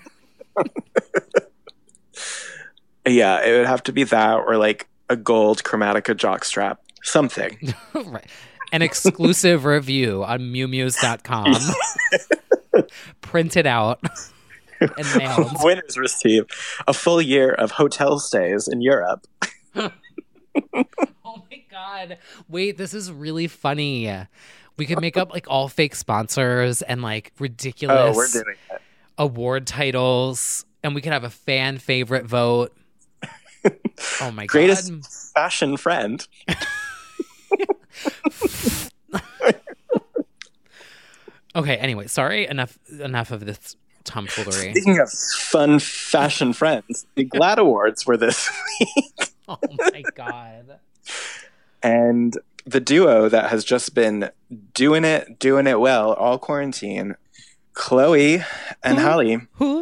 Yeah, it would have to be that or like a gold Chromatica jockstrap. Something. Right. An exclusive review on mewmews.com. Printed out and mailed. Winners receive a full year of hotel stays in Europe. Oh my God. Wait, this is really funny. We could make up like all fake sponsors and like ridiculous we're doing it. Award titles, and we could have a fan favorite vote. Oh my Greatest God. fashion friend. Okay, anyway, sorry. Enough of this tomfoolery. Speaking of fun fashion friends, the GLAAD Awards were this week. Oh my God. And the duo that has just been doing it well all quarantine, Chloe and Halle.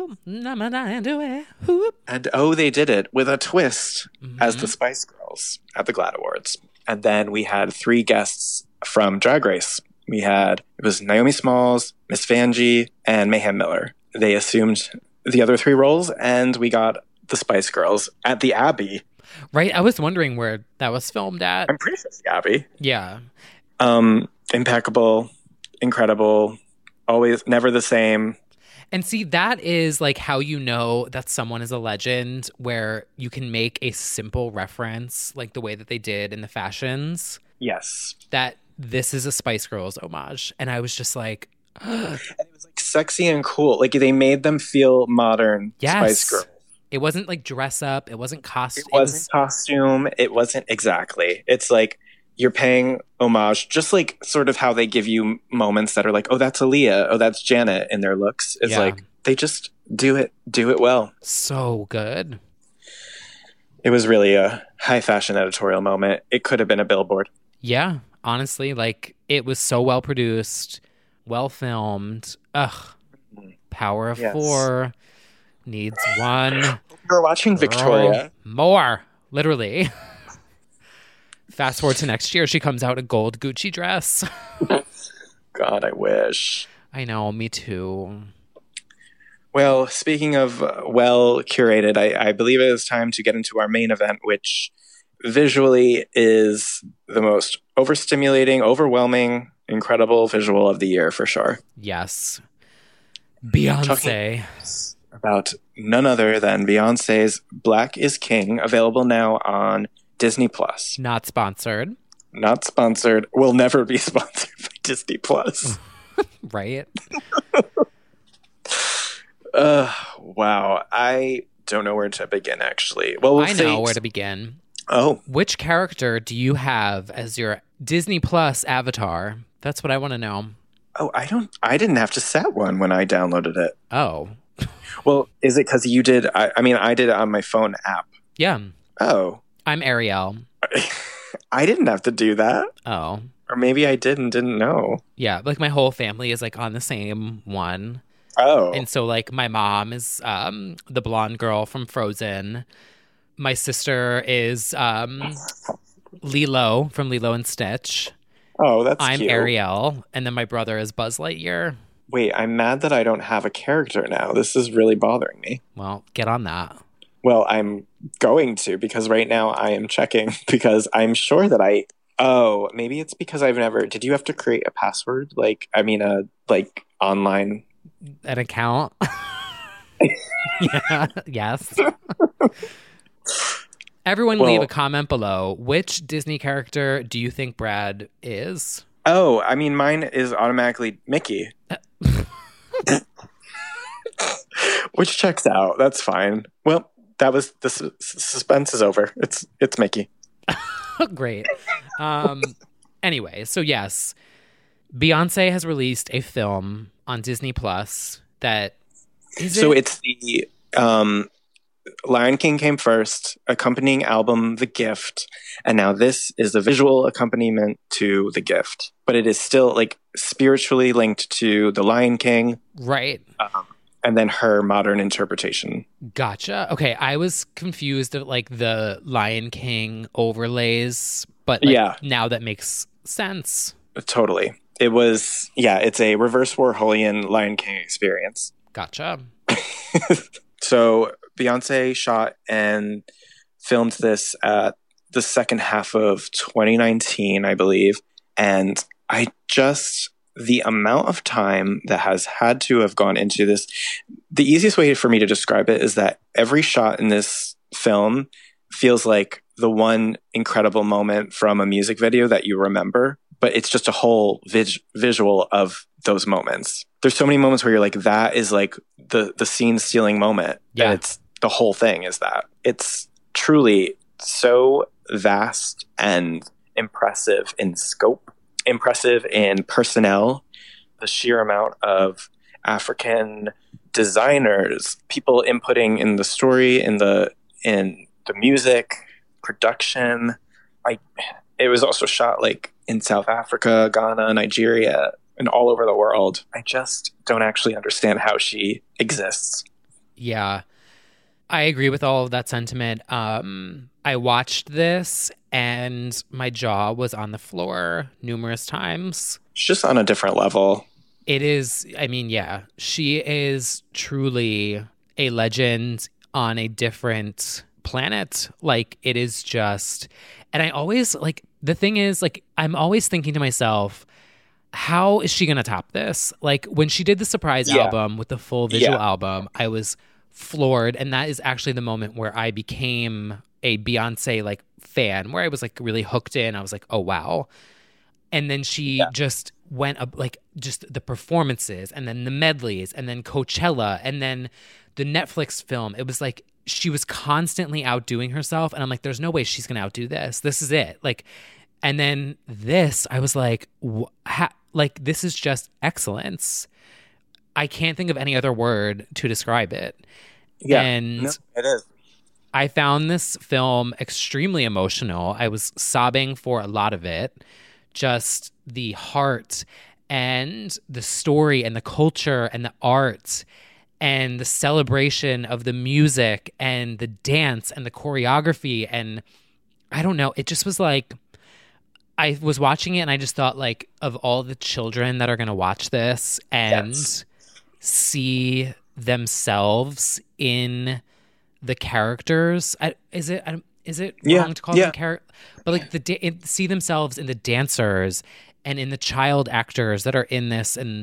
And they did it with a twist as the Spice Girls at the GLAAD Awards. And then we had 3 guests from Drag Race. It was Naomi Smalls, Miss Vanjie, and Mayhem Miller. They assumed the other 3 roles, and we got the Spice Girls at the Abbey. Right? I was wondering where that was filmed at. I'm pretty sure it's the Abbey. Yeah. Impeccable, incredible, always, never the same. And see, that is like how you know that someone is a legend, where you can make a simple reference like the way that they did in the fashions. Yes. That this is a Spice Girls homage. And I was just like... And it was like sexy and cool. Like they made them feel modern. Yes. Spice Girls. It wasn't like dress up. It wasn't costume. It wasn't costume. It wasn't exactly. It's like you're paying homage, just like sort of how they give you moments that are like, oh, that's Aaliyah, oh, that's Janet in their looks. It's like they just do it well. So good. It was really a high fashion editorial moment. It could have been a billboard. Yeah, honestly, like it was so well produced, well filmed. Ugh. Power of 4 needs one. You're watching Victoria. More, literally. Fast forward to next year, she comes out a gold Gucci dress. God, I wish. I know, me too. Well, speaking of well curated, I believe it is time to get into our main event, which visually is the most overstimulating, overwhelming, incredible visual of the year for sure. Yes. Beyonce. About none other than Beyonce's Black is King, available now on Disney Plus. Not sponsored. Not sponsored. Will never be sponsored by Disney Plus. Right? Wow. I don't know where to begin, actually. Well, I know where to begin. Oh. Which character do you have as your Disney Plus avatar? That's what I want to know. Oh, I didn't have to set one when I downloaded it. Oh. Well, is it because you did? I mean, I did it on my phone app. Yeah. Oh. I'm Ariel. I didn't have to do that. Oh. Or maybe I didn't know. Yeah, like my whole family is like on the same one. Oh. And so like my mom is the blonde girl from Frozen. My sister is Lilo from Lilo and Stitch. Oh, that's I'm cute. Ariel, and then my brother is Buzz Lightyear. Wait, I'm mad that I don't have a character now. This is really bothering me. Well, get on that. Well, I'm going to, because right now I am checking, because I'm sure that maybe it's because I've never, did you have to create a password? Online? An account? Yeah, yes. Everyone leave a comment below. Which Disney character do you think Brad is? Oh, I mean, mine is automatically Mickey. Which checks out. That's fine. Well, the suspense is over. It's Mickey. Great. Anyway, so yes, Beyonce has released a film on Disney Plus that is it's the Lion King came first, accompanying album The Gift, and now this is the visual accompaniment to The Gift, but it is still like spiritually linked to The Lion King, right? And then her modern interpretation. Gotcha. Okay, I was confused at like the Lion King overlays, but now that makes sense. Totally. It was, it's a reverse Warholian Lion King experience. Gotcha. So Beyonce shot and filmed this at the second half of 2019, I believe. And the amount of time that has had to have gone into this, the easiest way for me to describe it is that every shot in this film feels like the one incredible moment from a music video that you remember, but it's just a whole visual of those moments. There's so many moments where you're like, that is like the scene stealing moment. Yeah. And it's the whole thing is that. It's truly so vast and impressive in scope, impressive in personnel, the sheer amount of African designers, people inputting in the story, in the music, production. It was also shot like in South Africa, Ghana, Nigeria, and all over the world. I just don't actually understand how she exists. Yeah, I agree with all of that sentiment. I watched this and my jaw was on the floor numerous times. It's just on a different level. It is, I mean, yeah, she is truly a legend on a different planet. Like, it is just, and I always, like, the thing is, like, I'm always thinking to myself, how is she going to top this? Like, when she did the surprise album with the full visual album, I was floored. And that is actually the moment where I became a Beyonce, like, fan, where I was, like, really hooked in. I was like, oh, wow. And then she just went up, like, just the performances and then the medleys and then Coachella and then the Netflix film. It was like she was constantly outdoing herself. And I'm like, there's no way she's going to outdo this. This is it. Like, And then this, I was like, like, this is just excellence. I can't think of any other word to describe it. Yeah, and no, it is. I found this film extremely emotional. I was sobbing for a lot of it. Just the heart and the story and the culture and the art and the celebration of the music and the dance and the choreography. And I don't know, it just was like, I was watching it and I just thought, like, of all the children that are going to watch this and see themselves in the characters. Is it wrong to call them characters? But like see themselves in the dancers and in the child actors that are in this. And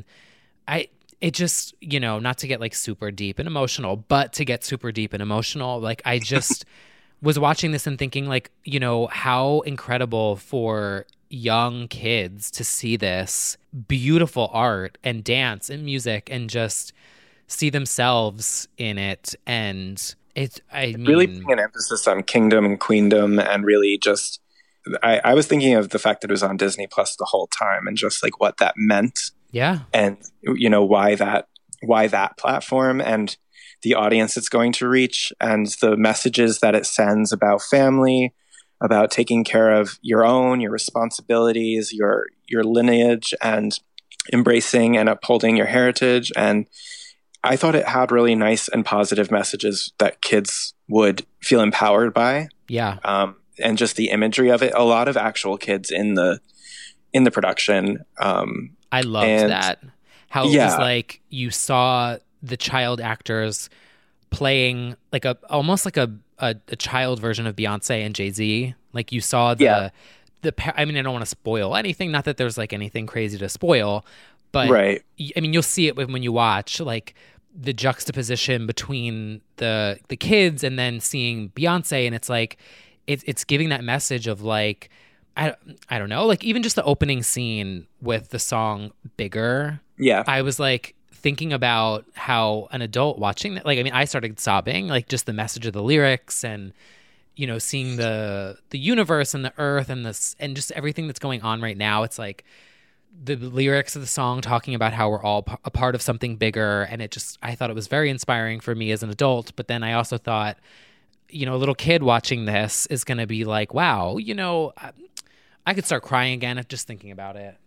it just, you know, not to get like super deep and emotional, but to get super deep and emotional, like I just was watching this and thinking, like, you know, how incredible for young kids to see this beautiful art and dance and music and just see themselves in it. And really putting an emphasis on kingdom and queendom, and really just, I was thinking of the fact that it was on Disney Plus the whole time and just like what that meant. Yeah. And, you know, why that platform and the audience it's going to reach and the messages that it sends about family, about taking care of your responsibilities, your lineage, and embracing and upholding your heritage. And I thought it had really nice and positive messages that kids would feel empowered by. Yeah. And just the imagery of it, a lot of actual kids in the production. I loved that. How it was like you saw the child actors playing like almost like a child version of Beyonce and Jay-Z. Like you saw I mean, I don't want to spoil anything, not that there's like anything crazy to spoil, but right. I mean, you'll see it when you watch like the juxtaposition between the kids and then seeing Beyonce, and it's like it's giving that message of like, I don't know, like even just the opening scene with the song Bigger. Yeah. I was like thinking about how an adult watching that, like, I mean, I started sobbing, like just the message of the lyrics and, you know, seeing the universe and the earth and this and just everything that's going on right now. It's like the lyrics of the song talking about how we're all a part of something bigger. And I thought it was very inspiring for me as an adult. But then I also thought, you know, a little kid watching this is going to be like, wow, you know, I could start crying again just thinking about it.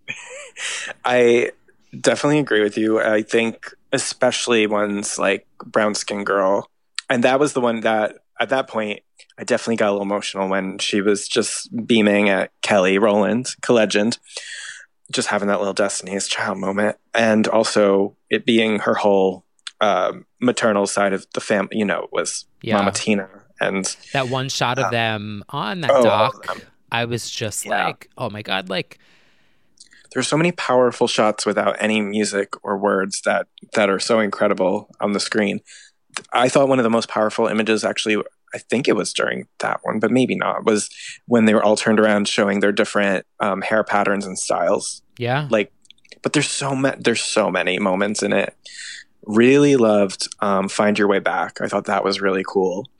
I definitely agree with you. I think especially ones like Brown Skin Girl. And that was the one that at that point, I definitely got a little emotional when she was just beaming at Kelly Rowland, Legend, just having that little Destiny's Child moment. And also it being her whole maternal side of the family, you know, was Mama Tina. And that one shot of them on that dock, I was just like, oh my God, like, there's so many powerful shots without any music or words that are so incredible on the screen. I thought one of the most powerful images, actually, I think it was during that one, but maybe not, was when they were all turned around showing their different hair patterns and styles. Yeah. Like, but there's so many moments in it. Really loved Find Your Way Back. I thought that was really cool.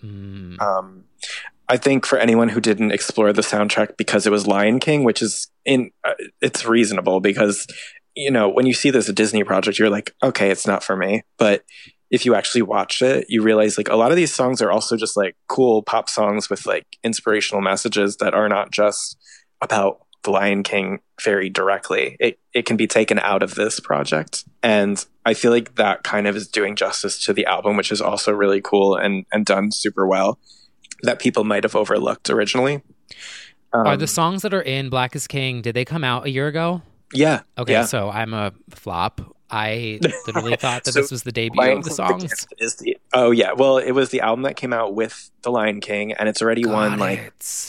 I think for anyone who didn't explore the soundtrack because it was Lion King, which is it's reasonable because, you know, when you see this a Disney project, you're like, okay, it's not for me. But if you actually watch it, you realize like a lot of these songs are also just like cool pop songs with like inspirational messages that are not just about the Lion King very directly. It can be taken out of this project. And I feel like that kind of is doing justice to the album, which is also really cool and done super well, that people might have overlooked originally. Are the songs that are in Black is King, did they come out a year ago? Yeah. Okay, yeah. So I'm a flop. I literally thought that this was the debut of the songs. Well, it was the album that came out with The Lion King, and it's already won like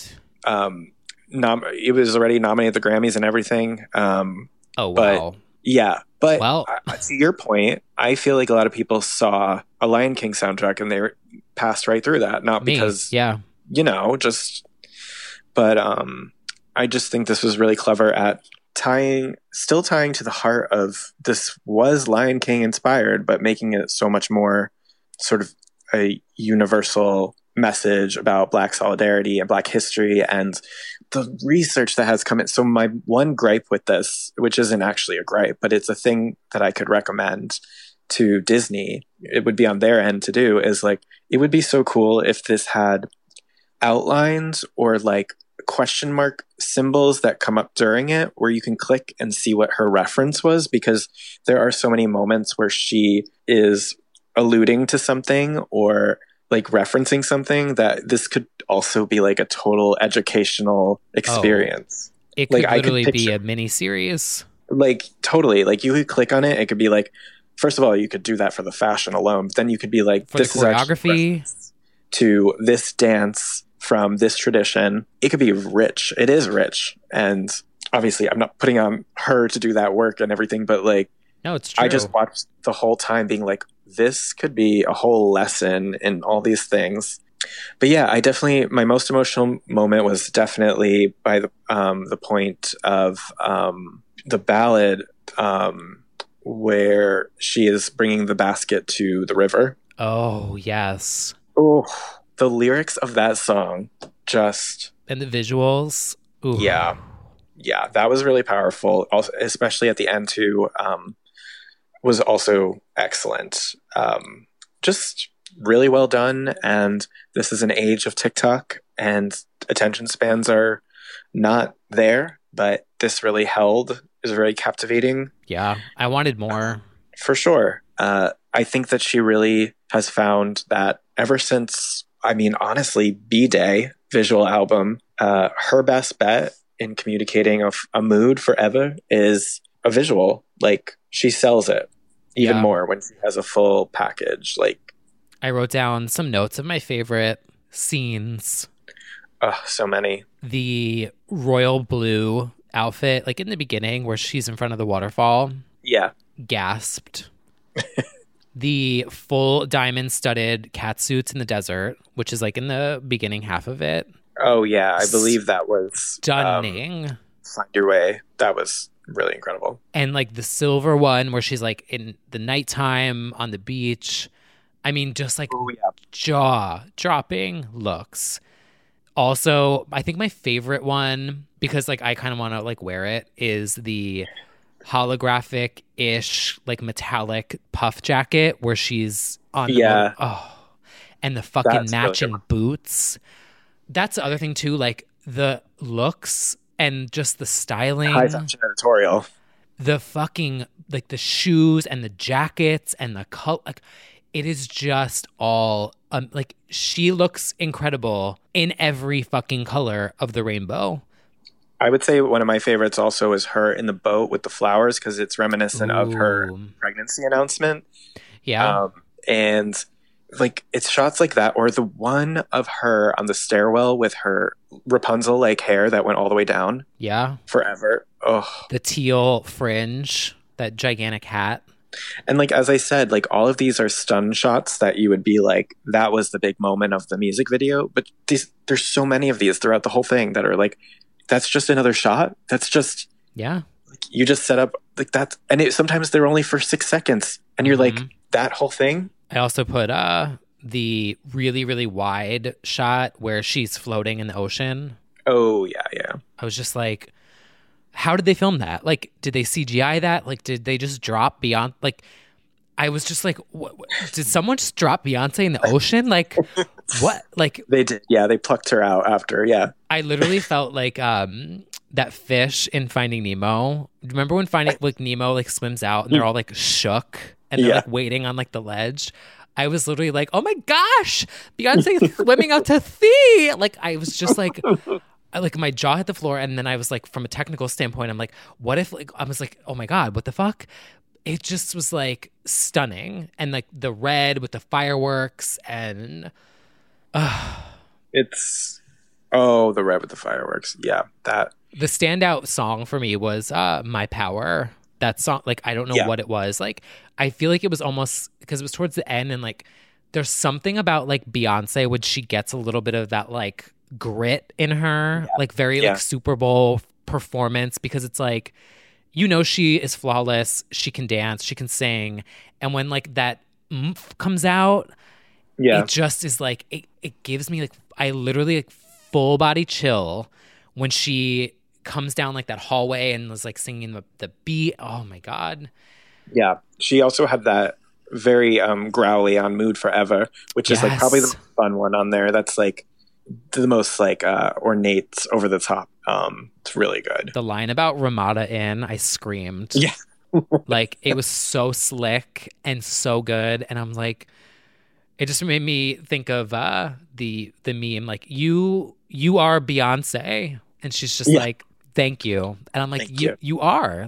it was already nominated at the Grammys and everything. Oh wow. But to your point, I feel like a lot of people saw a Lion King soundtrack and they passed right through that, not because you know, but I just think this was really clever at still tying to the heart of this was Lion King inspired, but making it so much more sort of a universal message about Black solidarity and Black history and the research that has come in. So my one gripe with this, which isn't actually a gripe, but it's a thing that I could recommend to Disney, it would be on their end to do, is like, it would be so cool if this had outlines or like question mark symbols that come up during it where you can click and see what her reference was, because there are so many moments where she is alluding to something or like referencing something that this could also be like a total educational experience. It could literally be a mini series. Like totally. Like you could click on it. It could be like, first of all, you could do that for the fashion alone. But then you could be like, for this the choreography is to this dance from this tradition. It could be rich. It is rich. And obviously I'm not putting on her to do that work and everything, but like, no, it's true. I just watched the whole time being like, this could be a whole lesson in all these things. But yeah, my most emotional moment was definitely by the point of the ballad where she is bringing the basket to the river. Oh, yes. Oh, the lyrics of that song just... And the visuals. Ooh. Yeah. Yeah, that was really powerful, also, especially at the end too. Was also excellent. Just really well done. And this is an age of TikTok and attention spans are not there, but this really held. Is very captivating. Yeah, I wanted more. For sure. I think that she really has found that ever since, I mean, honestly, B-Day visual album, her best bet in communicating a mood forever is a visual. Like, she sells it even more when she has a full package. Like, I wrote down some notes of my favorite scenes. Oh, so many. The royal blue outfit, like in the beginning where she's in front of the waterfall. Yeah. Gasped. The full diamond studded cat suits in the desert, which is like in the beginning half of it. Oh, yeah. I believe that was stunning. Find Your Way. That was really incredible. And like the silver one where she's like in the nighttime on the beach. I mean, just like jaw dropping looks. Also, I think my favorite one, because like I kind of want to like wear it, is the holographic-ish like metallic puff jacket where she's on and the fucking matching really boots. That's the other thing too, like the looks and just the styling. High fashion editorial. The fucking like the shoes and the jackets and the color, like it is just all like she looks incredible in every fucking color of the rainbow. I would say one of my favorites also is her in the boat with the flowers because it's reminiscent of her pregnancy announcement. Yeah. And like it's shots like that, or the one of her on the stairwell with her Rapunzel like hair that went all the way down. Yeah. Forever. Oh. The teal fringe, that gigantic hat. And like, as I said, like all of these are stun shots that you would be like, that was the big moment of the music video. But there's so many of these throughout the whole thing that are like, that's just another shot. That's just, like, you just set up like that. And sometimes they're only for 6 seconds. And you're like, that whole thing. I also put the really, really wide shot where she's floating in the ocean. Oh, yeah, yeah. I was just like, how did they film that? Like, did they CGI that? Like, did they just drop Beyonce? Like, I was just like, what? Did someone just drop Beyonce in the ocean? Like, what? Like, they did. Yeah, they plucked her out after. Yeah. I literally felt like that fish in Finding Nemo. Remember when Nemo like swims out and they're all like shook and they're like waiting on like the ledge? I was literally like, oh my gosh, Beyonce swimming out to sea. Like, I was just like, my jaw hit the floor. And then I was like, from a technical standpoint, I'm like, what if, like, I was like, oh my God, what the fuck? It just was like stunning. And like the red with the fireworks and it's, the red with the fireworks. Yeah. That. The standout song for me was My Power. That song, like, I don't know what it was. Like, I feel like it was almost, because it was towards the end and like, there's something about like Beyonce when she gets a little bit of that like grit in her, like very like Super Bowl performance, because it's like, you know, she is flawless. She can dance, she can sing. And when like that comes out, it just is like, it gives me like, I literally like full body chill when she comes down like that hallway and was like singing the beat. Oh my God. Yeah. She also had that very growly on Mood Forever, which is like probably the most fun one on there. That's like the most like ornate, over the top. It's really good. The line about Ramada Inn, I screamed. Yeah. Like it was so slick and so good. And I'm like, it just made me think of the meme, like you are Beyonce. And she's just like, thank you. And I'm like, you are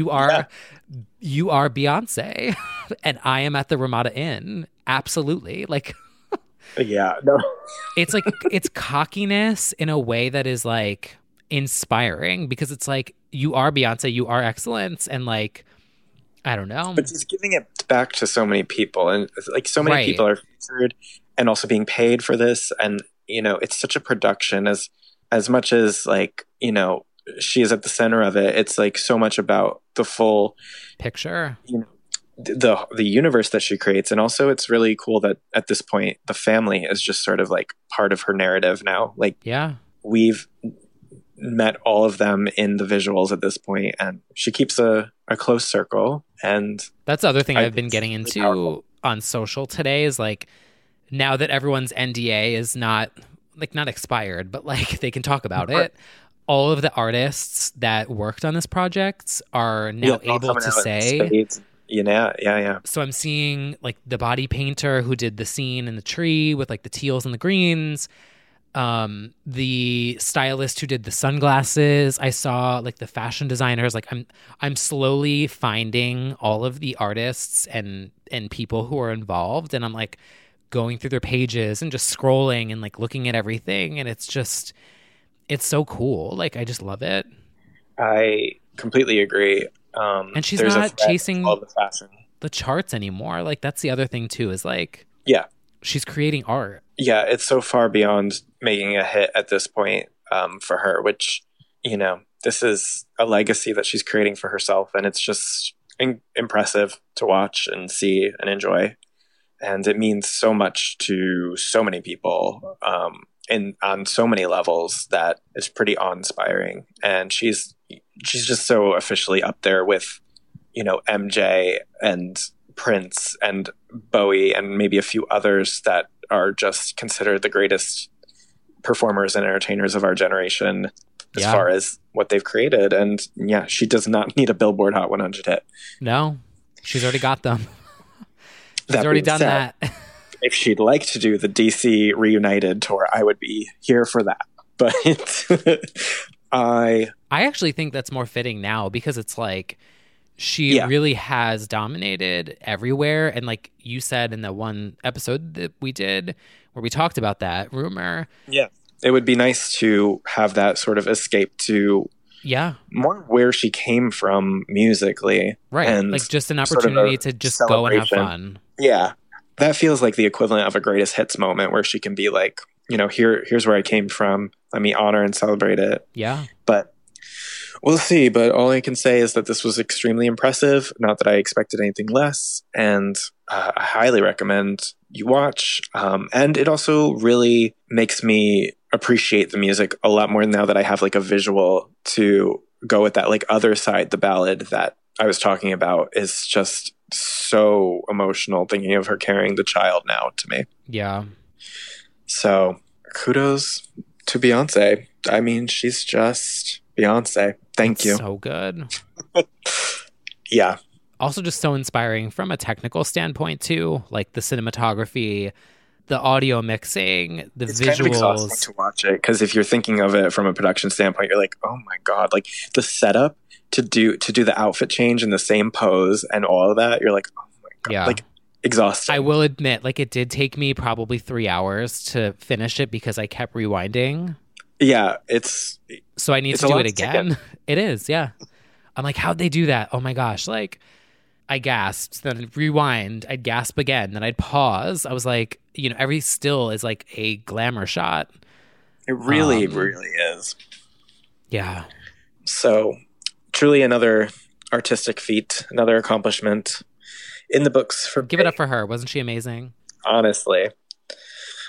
Beyonce. And I am at the Ramada Inn. Absolutely. Like, yeah, no. It's like, it's cockiness in a way that is like inspiring, because it's like, you are Beyonce, you are excellence. And like, I don't know. But she's giving it back to so many people. And like so many people are featured and also being paid for this. And, you know, it's such a production as much as like, you know, she is at the center of it. It's like so much about the full picture, you know, the universe that she creates. And also it's really cool that at this point, the family is just sort of like part of her narrative now. Like, yeah, we've met all of them in the visuals at this point, and she keeps a close circle. And that's the other thing I've been getting into on social today is like, now that everyone's NDA is not expired, but like they can talk about it. All of the artists that worked on this project are now able to say, yeah. So I'm seeing like the body painter who did the scene in the tree with like the teals and the greens. The stylist who did the sunglasses. I saw like the fashion designers. Like I'm slowly finding all of the artists and people who are involved, and I'm like going through their pages and just scrolling and like looking at everything, and it's so cool. Like I just love it. I completely agree. And she's not chasing the charts anymore. Like that's the other thing too, is like, yeah, she's creating art. Yeah, it's so far beyond making a hit at this point for her, which, you know, this is a legacy that she's creating for herself. And it's just impressive to watch and see and enjoy. And it means so much to so many people on so many levels that is pretty awe-inspiring. And she's just so officially up there with, you know, MJ and Prince and Bowie and maybe a few others that are just considered the greatest performers and entertainers of our generation as far as what they've created. And yeah, she does not need a Billboard Hot 100 hit. No, she's already got them. She's already done that. If she'd like to do the DC Reunited tour, I would be here for that. But I actually think that's more fitting now, because it's like she really has dominated everywhere. And like you said in the one episode that we did where we talked about that rumor. Yeah. It would be nice to have that sort of escape to more where she came from musically. Right. And like just an opportunity to just go and have fun. Yeah. That feels like the equivalent of a greatest hits moment where she can be like, you know, here's where I came from. Let me honor and celebrate it. Yeah. But we'll see. But all I can say is that this was extremely impressive. Not that I expected anything less. And I highly recommend you watch. And it also really makes me appreciate the music a lot more now that I have like a visual to go with that. Like other side, the ballad that I was talking about is just so emotional, thinking of her carrying the child now to me. Yeah. So kudos to Beyonce. I mean, she's just Beyonce. Thank you. So good. Yeah. Also just so inspiring from a technical standpoint too, like the cinematography, the audio mixing, the visuals. Kind of exhausting to watch it, because if you're thinking of it from a production standpoint, you're like, oh my God, like the setup to do the outfit change in the same pose and all of that, you're like, oh my God, like exhausting. I will admit, like it did take me probably 3 hours to finish it because I kept rewinding. Yeah, so I need to do it again. It is, yeah. I'm like, how'd they do that? Oh my gosh, like I gasped, then I'd rewind, I'd gasp again, then I'd pause. I was like, you know, every still is like a glamour shot. It really, really is. Yeah. So truly another artistic feat, another accomplishment in the books. Give it up for her. Wasn't she amazing? Honestly.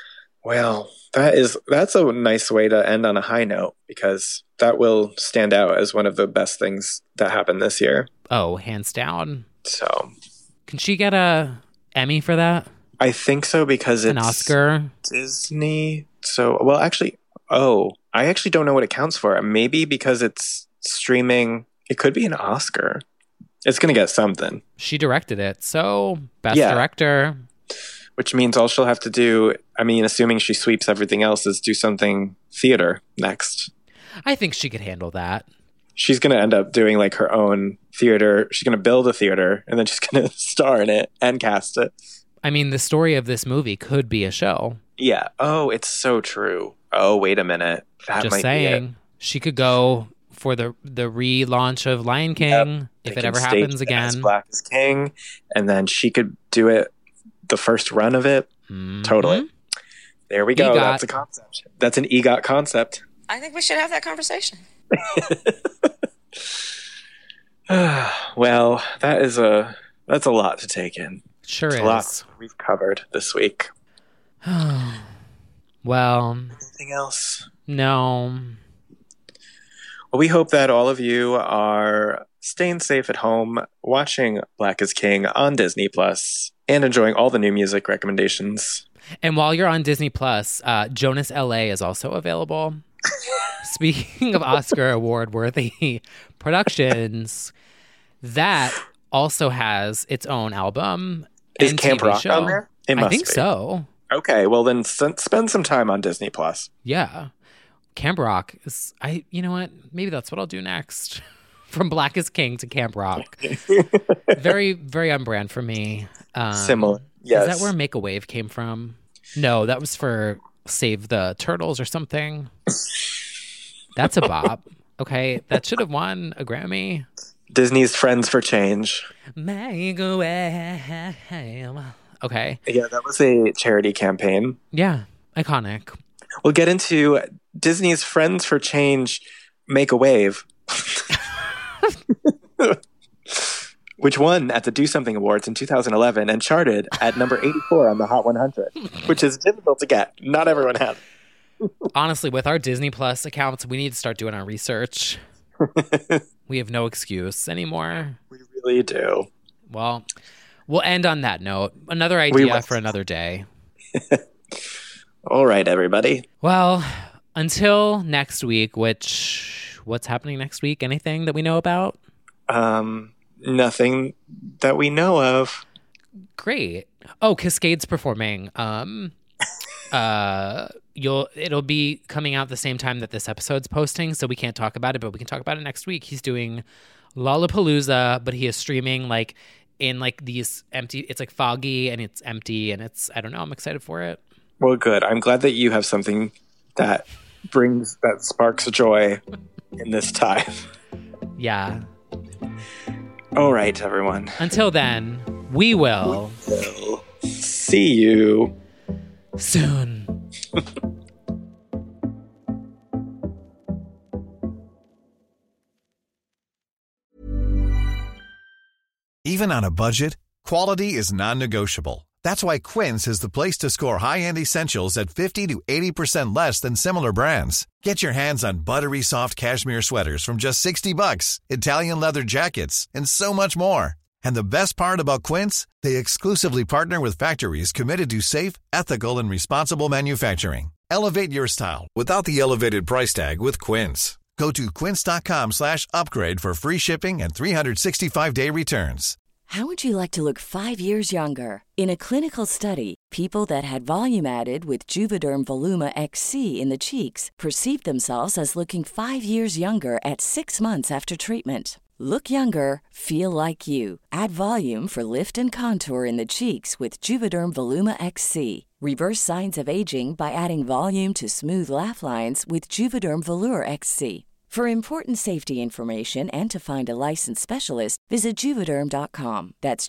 Well, that's a nice way to end on a high note, because that will stand out as one of the best things that happened this year. Oh, hands down. So, can she get a Emmy for that? I think so, because it's an Oscar. Disney. So, well, actually, I actually don't know what it counts for. Maybe because it's streaming, it could be an Oscar. It's going to get something. She directed it, so best director. Which means all she'll have to do, I mean, assuming she sweeps everything else, is do something theater next. I think she could handle that. She's going to end up doing like her own theater. She's going to build a theater, and then she's going to star in it and cast it. I mean, the story of this movie could be a show. Yeah. Oh, it's so true. Oh, wait a minute. That Just might saying. Be it. She could go for the relaunch of Lion King if it ever happens again. As Black as King, and then she could do it the first run of it. Mm-hmm. Totally. There we go. EGOT. That's a concept. That's an EGOT concept. I think we should have that conversation. Well, that's a lot to take in. Sure it's is. A lot we've covered this week. Well, anything else? No. Well, we hope that all of you are staying safe at home, watching Black is King on Disney Plus, and enjoying all the new music recommendations. And while you're on Disney Plus, Jonas LA is also available. Speaking of Oscar award-worthy productions, that also has its own album Is and Camp TV Rock show. on there? It must I think be. so. Okay, well then spend some time on Disney Plus. Yeah. Camp Rock is, you know what? Maybe that's what I'll do next. From Black is King to Camp Rock. Very, very on brand for me. Similar. Yes. Is that where Make a Wave came from? No, that was for Save the Turtles or something. That's a bop. Okay, that should have won a Grammy. Disney's Friends for Change. Make a Wave. Okay. Yeah, that was a charity campaign. Yeah, iconic. We'll get into Disney's Friends for Change, Make a Wave. Which won at the Do Something Awards in 2011 and charted at number 84 on the Hot 100, which is difficult to get. Not everyone had. Honestly, with our Disney Plus accounts, we need to start doing our research. We have no excuse anymore. We really do. Well, we'll end on that note. Another idea for another day. All right, everybody. Well, until next week, what's happening next week? Anything that we know about? Nothing that we know of. Great. Oh, Cascade's performing. It'll be coming out the same time that this episode's posting, so we can't talk about it, but we can talk about it next week. He's doing Lollapalooza, but he is streaming like in like these empty, it's like foggy and it's empty and it's, I don't know, I'm excited for it. Well, good. I'm glad that you have something that sparks joy in this time. Yeah. All right, everyone. Until then, we will see you soon. Even on a budget, quality is non-negotiable. That's why Quince is the place to score high-end essentials at 50 to 80% less than similar brands. Get your hands on buttery soft cashmere sweaters from just $60, Italian leather jackets, and so much more. And the best part about Quince, they exclusively partner with factories committed to safe, ethical, and responsible manufacturing. Elevate your style without the elevated price tag with Quince. Go to quince.com/upgrade for free shipping and 365-day returns. How would you like to look 5 years younger? In a clinical study, people that had volume added with Juvederm Voluma XC in the cheeks perceived themselves as looking 5 years younger at 6 months after treatment. Look younger, feel like you. Add volume for lift and contour in the cheeks with Juvederm Voluma XC. Reverse signs of aging by adding volume to smooth laugh lines with Juvederm Volure XC. For important safety information and to find a licensed specialist, visit Juvederm.com. That's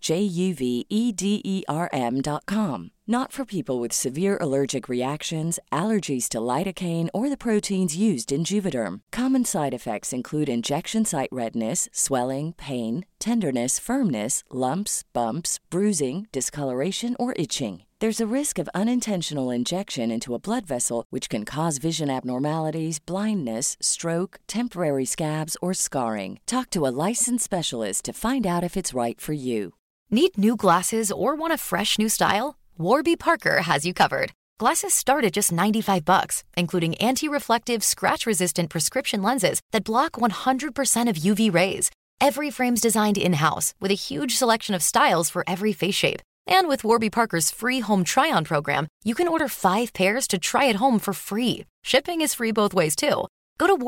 JUVEDERM.com. Not for people with severe allergic reactions, allergies to lidocaine, or the proteins used in Juvederm. Common side effects include injection site redness, swelling, pain, tenderness, firmness, lumps, bumps, bruising, discoloration, or itching. There's a risk of unintentional injection into a blood vessel, which can cause vision abnormalities, blindness, stroke, temporary scabs, or scarring. Talk to a licensed specialist to find out if it's right for you. Need new glasses or want a fresh new style? Warby Parker has you covered. Glasses start at just $95, including anti-reflective, scratch-resistant prescription lenses that block 100% of UV rays. Every frame's designed in-house with a huge selection of styles for every face shape. And with Warby Parker's free home try-on program, you can order 5 pairs to try at home for free. Shipping is free both ways, too. Go to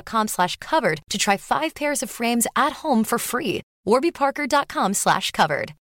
warbyparker.com/covered to try 5 pairs of frames at home for free. warbyparker.com/covered.